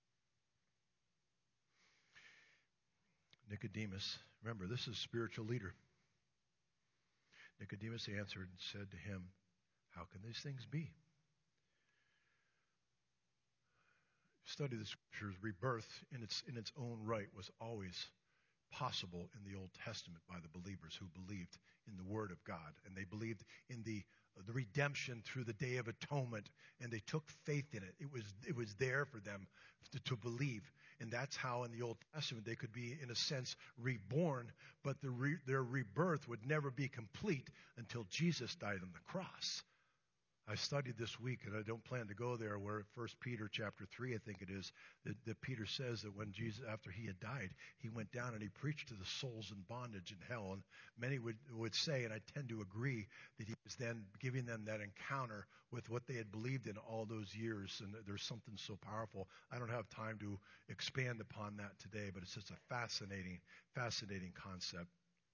Nicodemus, remember, this is a spiritual leader. Nicodemus answered and said to him, how can these things be? Study the scriptures. Rebirth in its own right was always possible in the Old Testament by the believers who believed in the Word of God, and they believed in the redemption through the Day of Atonement, and they took faith in it. It was there for them to believe, and that's how in the Old Testament they could be, in a sense, reborn, but their rebirth would never be complete until Jesus died on the cross. I studied this week, and I don't plan to go there, where 1 Peter chapter 3, I think it is, that Peter says that when Jesus, after he had died, he went down and he preached to the souls in bondage in hell. And many would say, and I tend to agree, that he was then giving them that encounter with what they had believed in all those years. And there's something so powerful. I don't have time to expand upon that today, but it's just a fascinating, fascinating concept.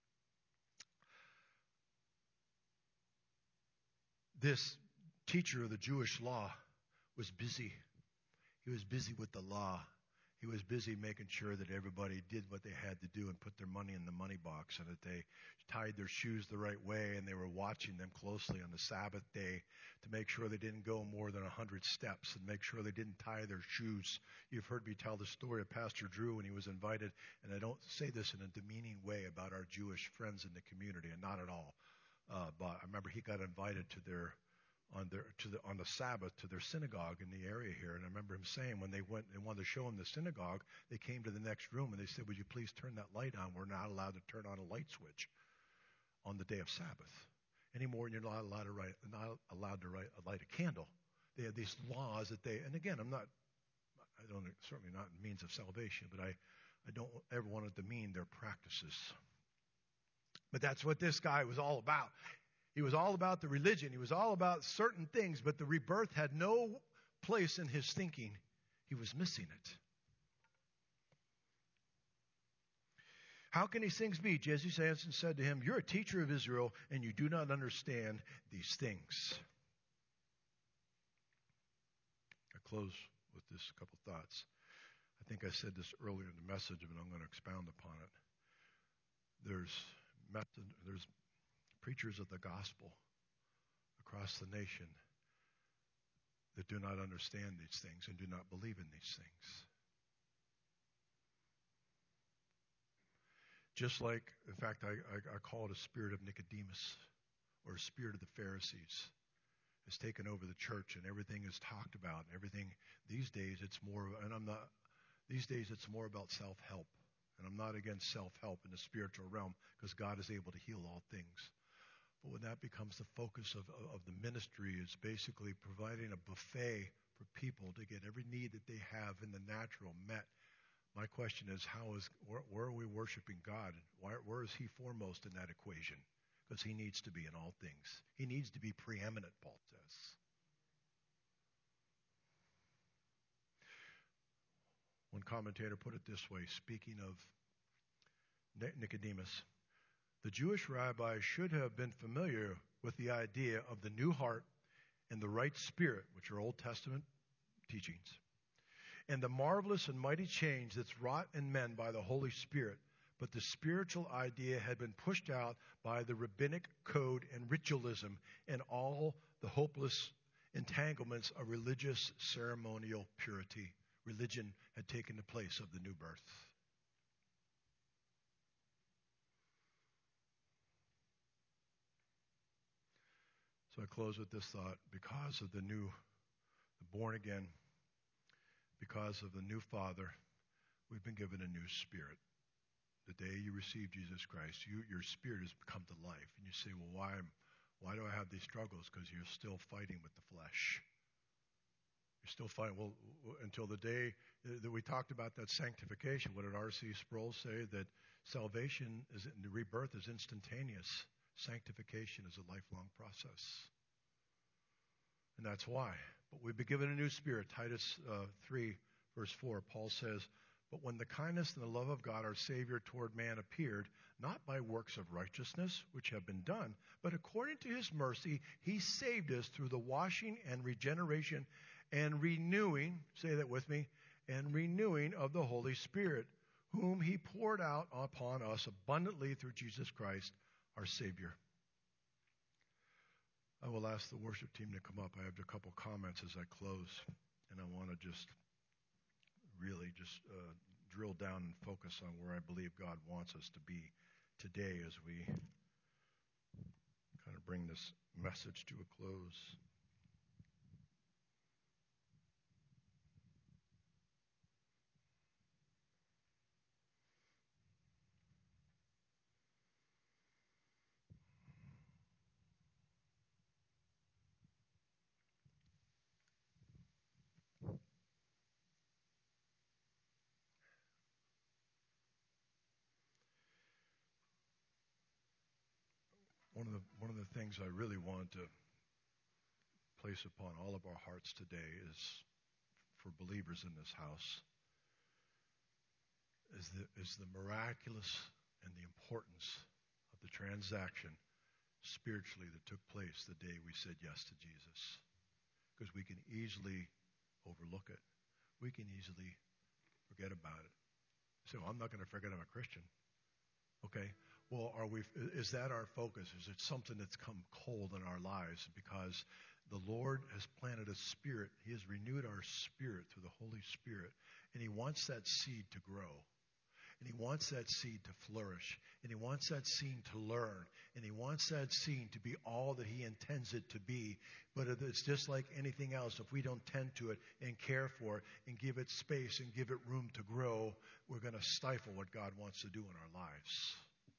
This teacher of the Jewish law was busy. He was busy with the law. He was busy making sure that everybody did what they had to do and put their money in the money box, and that they tied their shoes the right way, and they were watching them closely on the Sabbath day to make sure they didn't go more than 100 steps and make sure they didn't tie their shoes. You've heard me tell the story of Pastor Drew when he was invited, and I don't say this in a demeaning way about our Jewish friends in the community, and not at all. But I remember he got invited to on the Sabbath to their synagogue in the area here. And I remember him saying when they wanted to show him the synagogue, they came to the next room and they said, would you please turn that light on? We're not allowed to turn on a light switch on the day of Sabbath anymore. And you're not allowed to light a candle. They have these laws that and again, certainly not means of salvation, but I don't ever want it to mean their practices. But that's what this guy was all about. He was all about the religion. He was all about certain things, but the rebirth had no place in his thinking. He was missing it. How can these things be? Jesus answered and said to him, you're a teacher of Israel, and you do not understand these things. I close with this couple thoughts. I think I said this earlier in the message, but I'm going to expound upon it. There's preachers of the gospel across the nation that do not understand these things and do not believe in these things. Just like, in fact, I call it a spirit of Nicodemus, or a spirit of the Pharisees, has taken over the church, and everything is talked about, and everything these days it's more about self-help. And I'm not against self-help in the spiritual realm because God is able to heal all things. But when that becomes the focus of the ministry, is basically providing a buffet for people to get every need that they have in the natural met. My question is, where are we worshiping God? Where is he foremost in that equation? Because he needs to be in all things. He needs to be preeminent, Paul says. One commentator put it this way, speaking of Nicodemus. The Jewish rabbi should have been familiar with the idea of the new heart and the right spirit, which are Old Testament teachings, and the marvelous and mighty change that's wrought in men by the Holy Spirit. But the spiritual idea had been pushed out by the rabbinic code and ritualism and all the hopeless entanglements of religious ceremonial purity. Religion had taken the place of the new birth. So I close with this thought. Because of the born again, because of the new Father, we've been given a new spirit. The day you receive Jesus Christ, your spirit has come to life. And you say, well, why do I have these struggles? Because you're still fighting with the flesh. You're still fighting. Well, until the day that we talked about that sanctification, what did R.C. Sproul say? That salvation, the rebirth is instantaneous. Sanctification is a lifelong process. And that's why. But we've been given a new spirit. Titus 3, verse 4, Paul says, but when the kindness and the love of God, our Savior, toward man appeared, not by works of righteousness, which have been done, but according to his mercy, he saved us through the washing and regeneration and renewing, say that with me, and renewing of the Holy Spirit, whom he poured out upon us abundantly through Jesus Christ, our Savior. I will ask the worship team to come up. I have a couple comments as I close, and I want to just really drill down and focus on where I believe God wants us to be today as we kind of bring this message to a close. One of the things I really want to place upon all of our hearts today is, for believers in this house, is the miraculous and the importance of the transaction spiritually that took place the day we said yes to Jesus. Because we can easily overlook it. We can easily forget about it. So I'm not going to forget I'm a Christian. Okay? Well, is that our focus? Is it something that's come cold in our lives? Because the Lord has planted a spirit. He has renewed our spirit through the Holy Spirit. And he wants that seed to grow. And he wants that seed to flourish. And he wants that seed to learn. And he wants that seed to be all that he intends it to be. But it's just like anything else. If we don't tend to it and care for it and give it space and give it room to grow, we're going to stifle what God wants to do in our lives.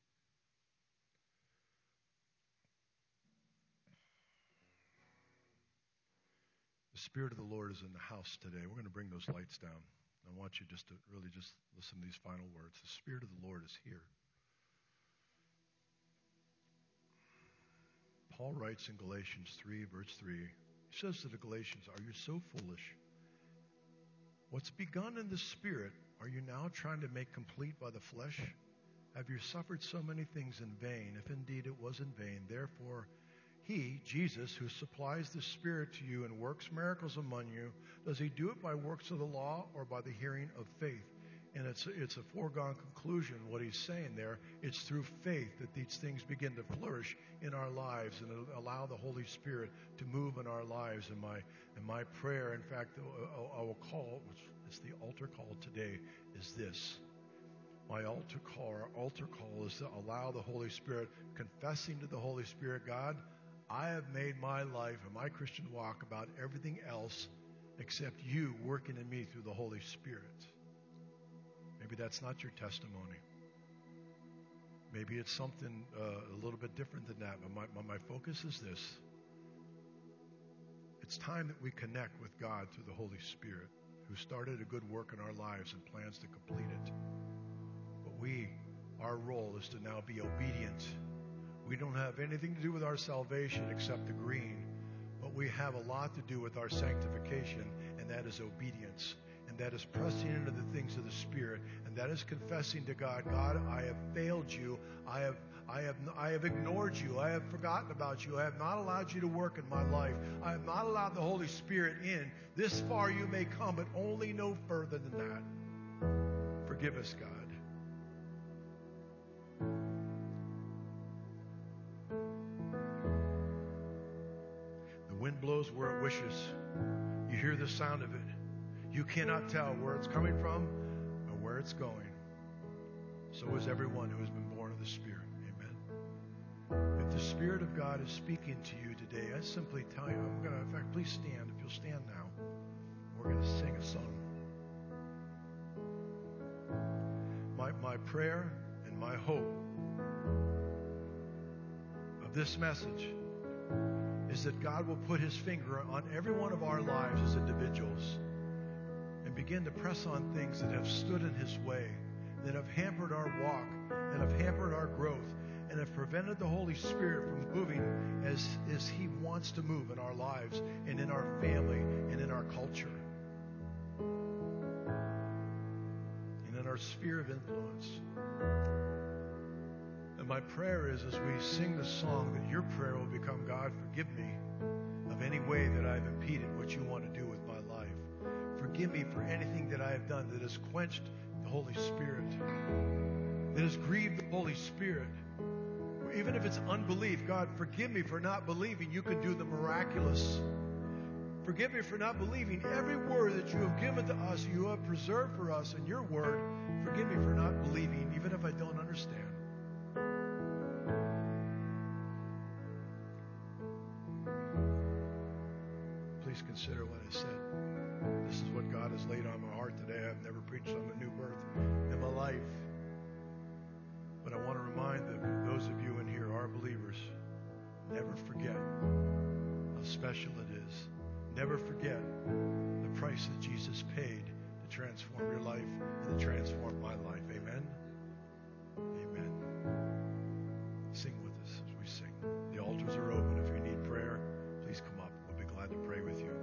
The Spirit of the Lord is in the house today. We're going to bring those lights down. I want you just to really just listen to these final words. The Spirit of the Lord is here. Paul writes in Galatians 3, verse 3, he says to the Galatians, are you so foolish? What's begun in the Spirit, are you now trying to make complete by the flesh? Have you suffered so many things in vain, if indeed it was in vain? Therefore, he, Jesus, who supplies the Spirit to you and works miracles among you, does he do it by works of the law or by the hearing of faith? And it's a foregone conclusion what he's saying there. It's through faith that these things begin to flourish in our lives and allow the Holy Spirit to move in our lives. And my prayer, in fact, I will call, which is the altar call today, is this. My altar call is to allow the Holy Spirit, confessing to the Holy Spirit, God, I have made my life and my Christian walk about everything else except you working in me through the Holy Spirit. Maybe that's not your testimony. Maybe it's something a little bit different than that. But my focus is this. It's time that we connect with God through the Holy Spirit, who started a good work in our lives and plans to complete it. But our role is to now be obedient. We don't have anything to do with our salvation except agreeing, but we have a lot to do with our sanctification, and that is obedience. And that is pressing into the things of the Spirit, and that is confessing to God, God, I have failed you. I have ignored you. I have forgotten about you. I have not allowed you to work in my life. I have not allowed the Holy Spirit in. This far you may come, but only no further than that. Forgive us, God. The wind blows where it wishes. You hear the sound of it. You cannot tell where it's coming from or where it's going. So is everyone who has been born of the Spirit. Amen. If the Spirit of God is speaking to you today, I simply tell you, in fact, please stand. If you'll stand now, we're going to sing a song. My prayer and my hope of this message is that God will put His finger on every one of our lives as individuals and begin to press on things that have stood in His way, that have hampered our walk, that have hampered our growth, and have prevented the Holy Spirit from moving as He wants to move in our lives and in our family and in our culture and in our sphere of influence. And my prayer is, as we sing the song, that your prayer will become, God, forgive me of any way that I've impeded what you want to do with my life. Forgive me for anything that I have done that has quenched the Holy Spirit, that has grieved the Holy Spirit. Even if it's unbelief, God, forgive me for not believing you can do the miraculous. Forgive me for not believing every word that you have given to us, you have preserved for us in your word. Forgive me for not believing, even if I don't understand. Please consider what I said. This is what God has laid on my heart today. I've never preached on the new birth in my life. But I want to remind those of you in here, our believers, never forget how special it is. Never forget the price that Jesus paid to transform your life and to transform my life. Amen? Amen. Sing with us as we sing. The altars are open. If you need prayer, please come up. We'll be glad to pray with you.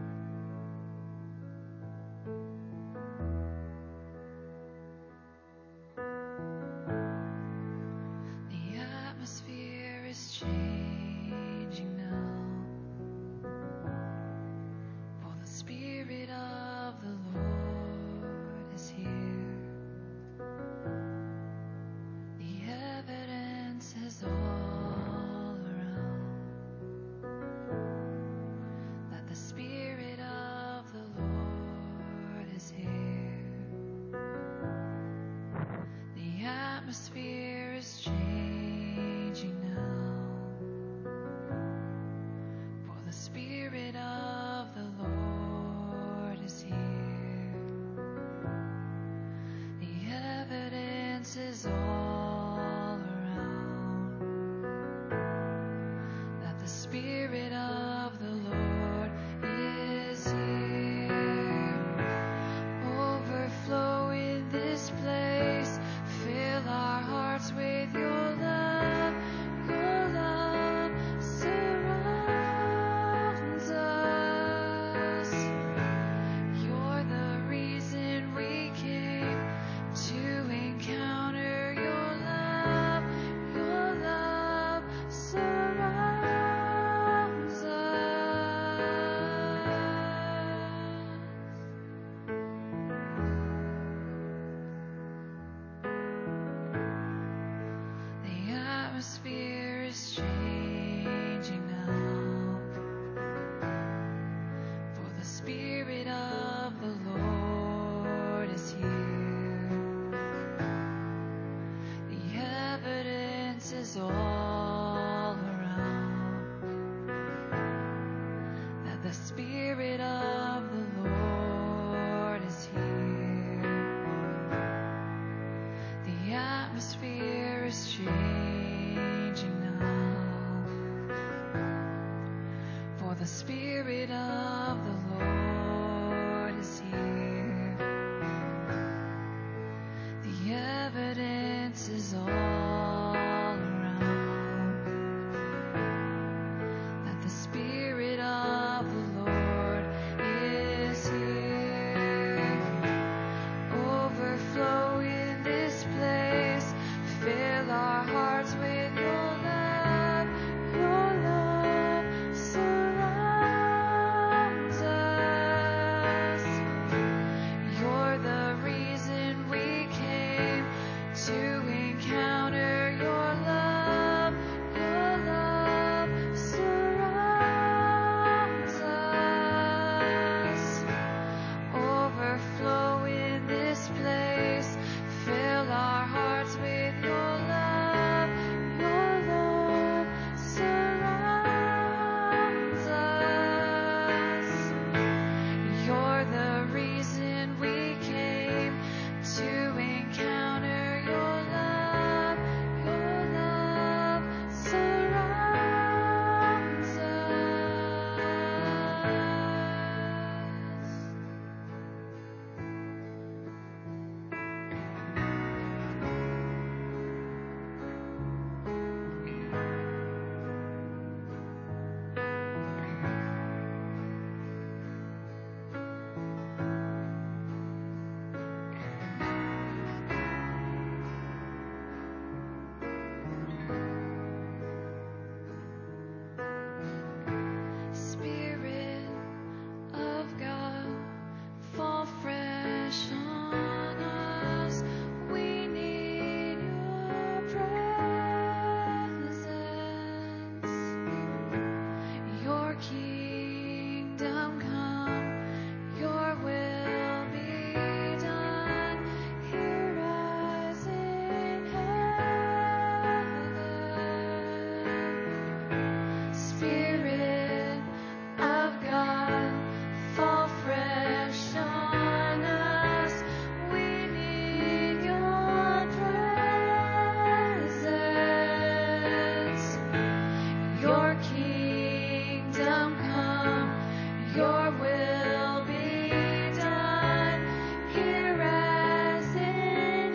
The atmosphere is changing now, for the Spirit of the Lord is here. atmosphere is changing now. For the Spirit of the Lord is here. The evidence is all around that the Spirit of the Lord is here. Overflow in this place. Fill our hearts with your love. Your love surrounds us. You're the reason we came to encounter your love. Your love surrounds us. Overflow in this place. Fill our hearts with your love. Your love surrounds us. You're the reason we came to encounter your love. Your love surrounds us. Spirit of God, fall fresh on us. We need your presence. Your kingdom come, your will be done here as in heaven. Spirit of God, fall fresh on us. We need your presence. Your kingdom come, your will be done here as in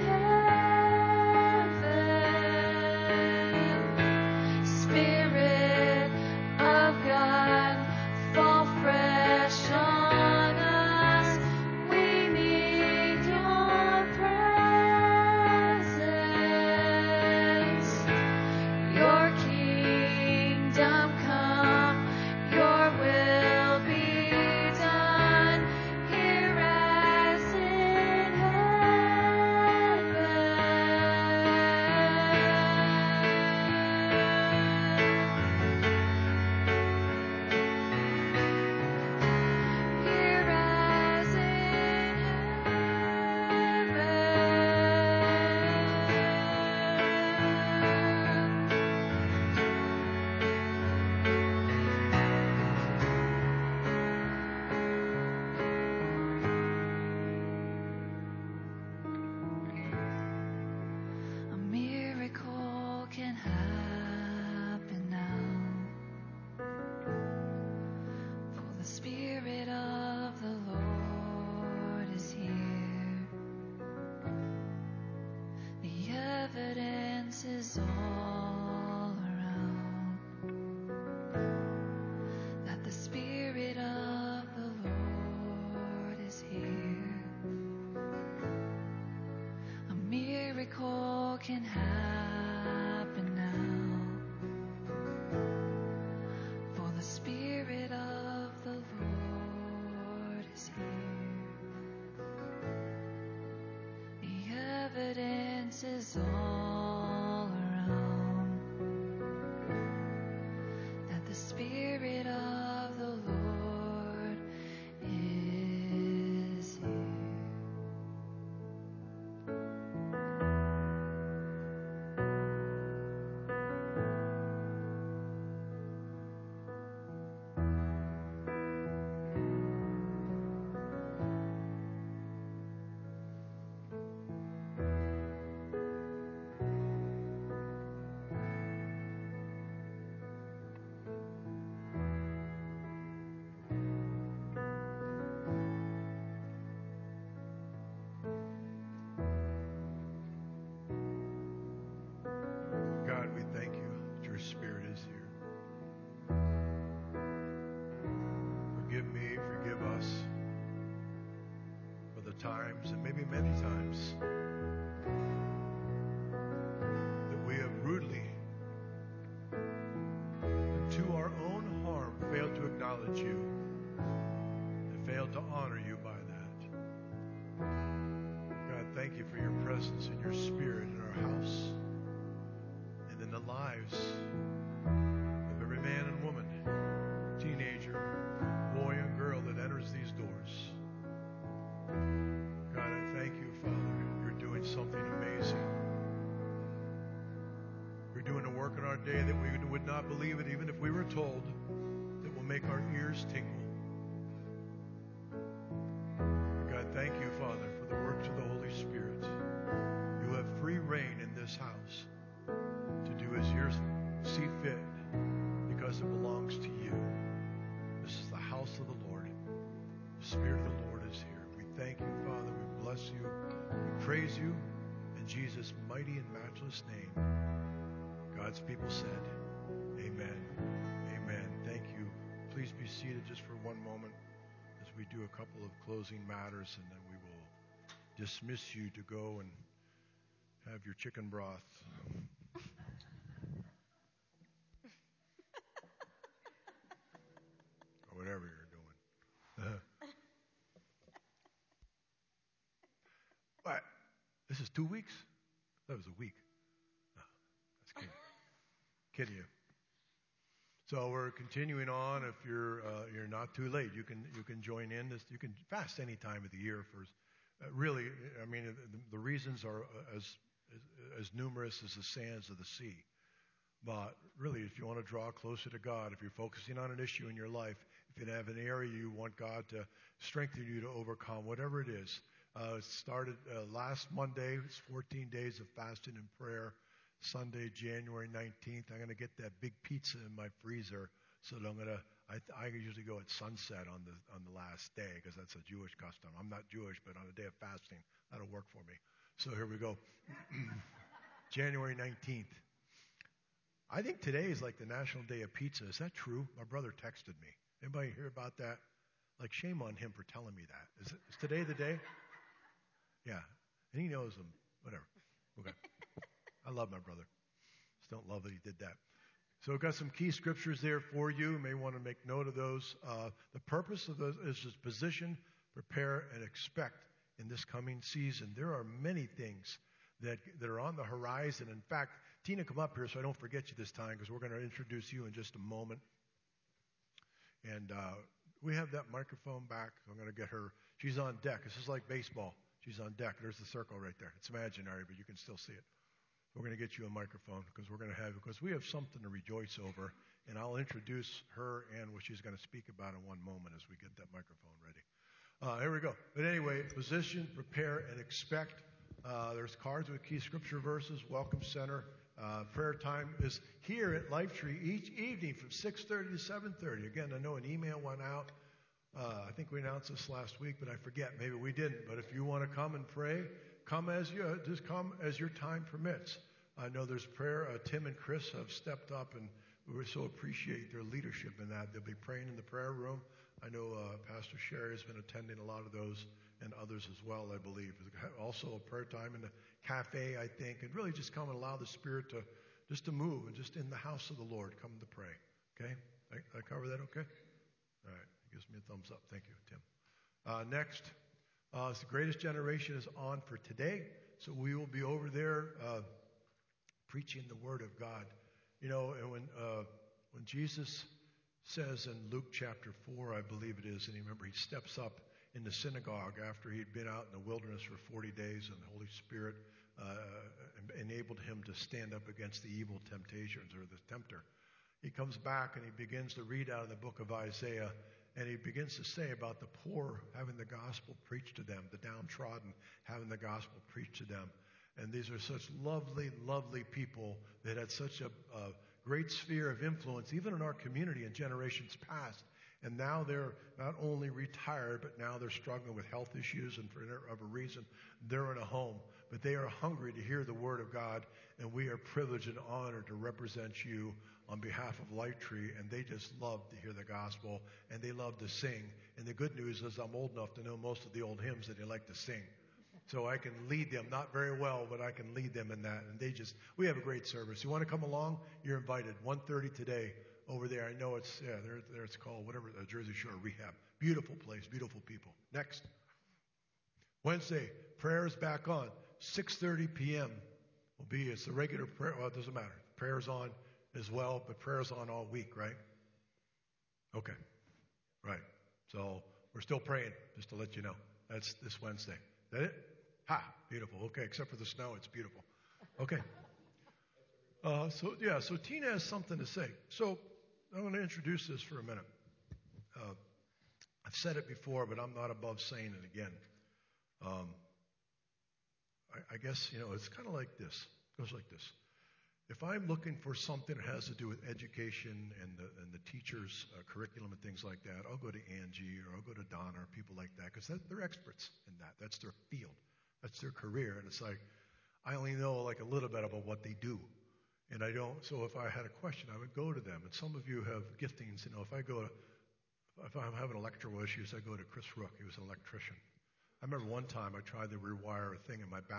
heaven. Spirit of God, fall fresh on us. We need your presence. Your kingdom come, your will be done here as in heaven. Here as in heaven. A miracle can happen now. For the Spirit of the Lord is here. The evidence is all around that the Spirit of the Lord is here. A miracle can happen now. For the Spirit of the Lord is here. The evidence is all around that the Spirit of the Lord is here. times, and maybe many times, that we have rudely and to our own harm failed to acknowledge you and failed to honor you by that. God, thank you for your presence and your spirit in our house and in the lives of every man and woman, teenager, boy and girl that enters these doors. God, I thank you, Father. You're doing something amazing. You're doing a work in our day that we would not believe it even if we were told, that will make our ears tingle. God, thank you, Father, for the works of the Holy Spirit. You have free reign in this house to do as you see fit because it belongs to you. This is the house of the Lord. The Spirit of the Lord is here. We thank you, Father. We bless you. We praise you in Jesus' mighty and matchless name. God's people said, amen. Amen. Thank you. Please be seated just for one moment as we do a couple of closing matters, and then we will dismiss you to go and have your chicken broth. Or whatever you're doing. What? This is 2 weeks? That was a week. Oh, that's kidding. Kidding you. So we're continuing on. If you're not too late, you can join in. You can fast any time of the year. For really, I mean, the reasons are as numerous as the sands of the sea. But really, if you want to draw closer to God, if you're focusing on an issue in your life, if you have an area you want God to strengthen you to overcome, whatever it is. It started last Monday. It's 14 days of fasting and prayer. Sunday, January 19th, I'm going to get that big pizza in my freezer. So that I usually go at sunset on the last day because that's a Jewish custom. I'm not Jewish, but on a day of fasting, that'll work for me. So here we go. January 19th. I think today is like the National Day of Pizza. Is that true? My brother texted me. Anybody hear about that? Like, shame on him for telling me that. Is today the day? Yeah. And he knows them. Whatever. Okay. I love my brother. Just don't love that he did that. So I've got some key scriptures there for you. You may want to make note of those. The purpose of those is to position, prepare, and expect in this coming season. There are many things that are on the horizon. In fact, Tina, come up here so I don't forget you this time because we're going to introduce you in just a moment. And we have that microphone back. I'm going to get her. She's on deck. This is like baseball. She's on deck. There's the circle right there. It's imaginary, but you can still see it. We're going to get you a microphone because we have something to rejoice over. And I'll introduce her and what she's going to speak about in one moment as we get that microphone ready. Here we go. But anyway, position, prepare, and expect. There's cards with key scripture verses. Welcome Center. Prayer time is here at Lifetree each evening from 6:30 to 7:30. Again, I know an email went out. I think we announced this last week, but I forget. Maybe we didn't. But if you want to come and pray, come as your time permits. I know there's prayer. Tim and Chris have stepped up, and we so appreciate their leadership in that. They'll be praying in the prayer room. I know Pastor Sherry has been attending a lot of those, and others as well, I believe. Also a prayer time in the cafe, I think, and really just come and allow the Spirit to move, and just in the house of the Lord, come to pray. Okay? I cover that okay? All right. He gives me a thumbs up. Thank you, Tim. Next, the Greatest Generation is on for today, so we will be over there preaching the Word of God. You know, and when Jesus says in Luke chapter 4, I believe it is, and remember he steps up in the synagogue after he'd been out in the wilderness for 40 days and the Holy Spirit enabled him to stand up against the evil temptations or the tempter. He comes back and he begins to read out of the book of Isaiah, and he begins to say about the poor having the gospel preached to them, the downtrodden having the gospel preached to them. And these are such lovely, lovely people that had such a great sphere of influence, even in our community in generations past. And now they're not only retired, but now they're struggling with health issues, and for whatever reason, they're in a home. But they are hungry to hear the Word of God, and we are privileged and honored to represent you on behalf of Lifetree, and they just love to hear the gospel, and they love to sing. And the good news is I'm old enough to know most of the old hymns that they like to sing. So I can lead them, not very well, but I can lead them in that. And we have a great service. You want to come along? You're invited. 1:30 today over there. I know it's, there it's called, whatever, Jersey Shore Rehab. Beautiful place, beautiful people. Next. Wednesday, prayers back on. 6:30 p.m. It's the regular prayer. Well, it doesn't matter. Prayer's on as well, but prayer's on all week, right? Okay. Right. So we're still praying, just to let you know. That's this Wednesday. Is that it? Ha! Beautiful. Okay, except for the snow, it's beautiful. Okay. So Tina has something to say. So I'm going to introduce this for a minute. I've said it before, but I'm not above saying it again. I guess, it's kind of like this. It goes like this. If I'm looking for something that has to do with education and the teachers' curriculum and things like that, I'll go to Angie or I'll go to Donna or people like that because they're experts in that. That's their field. That's their career. And it's like, I only know like a little bit about what they do. And I don't, so if I had a question, I would go to them. And some of you have giftings, if I'm having electrical issues, I go to Chris Rook. He was an electrician. I remember one time I tried to rewire a thing in my back.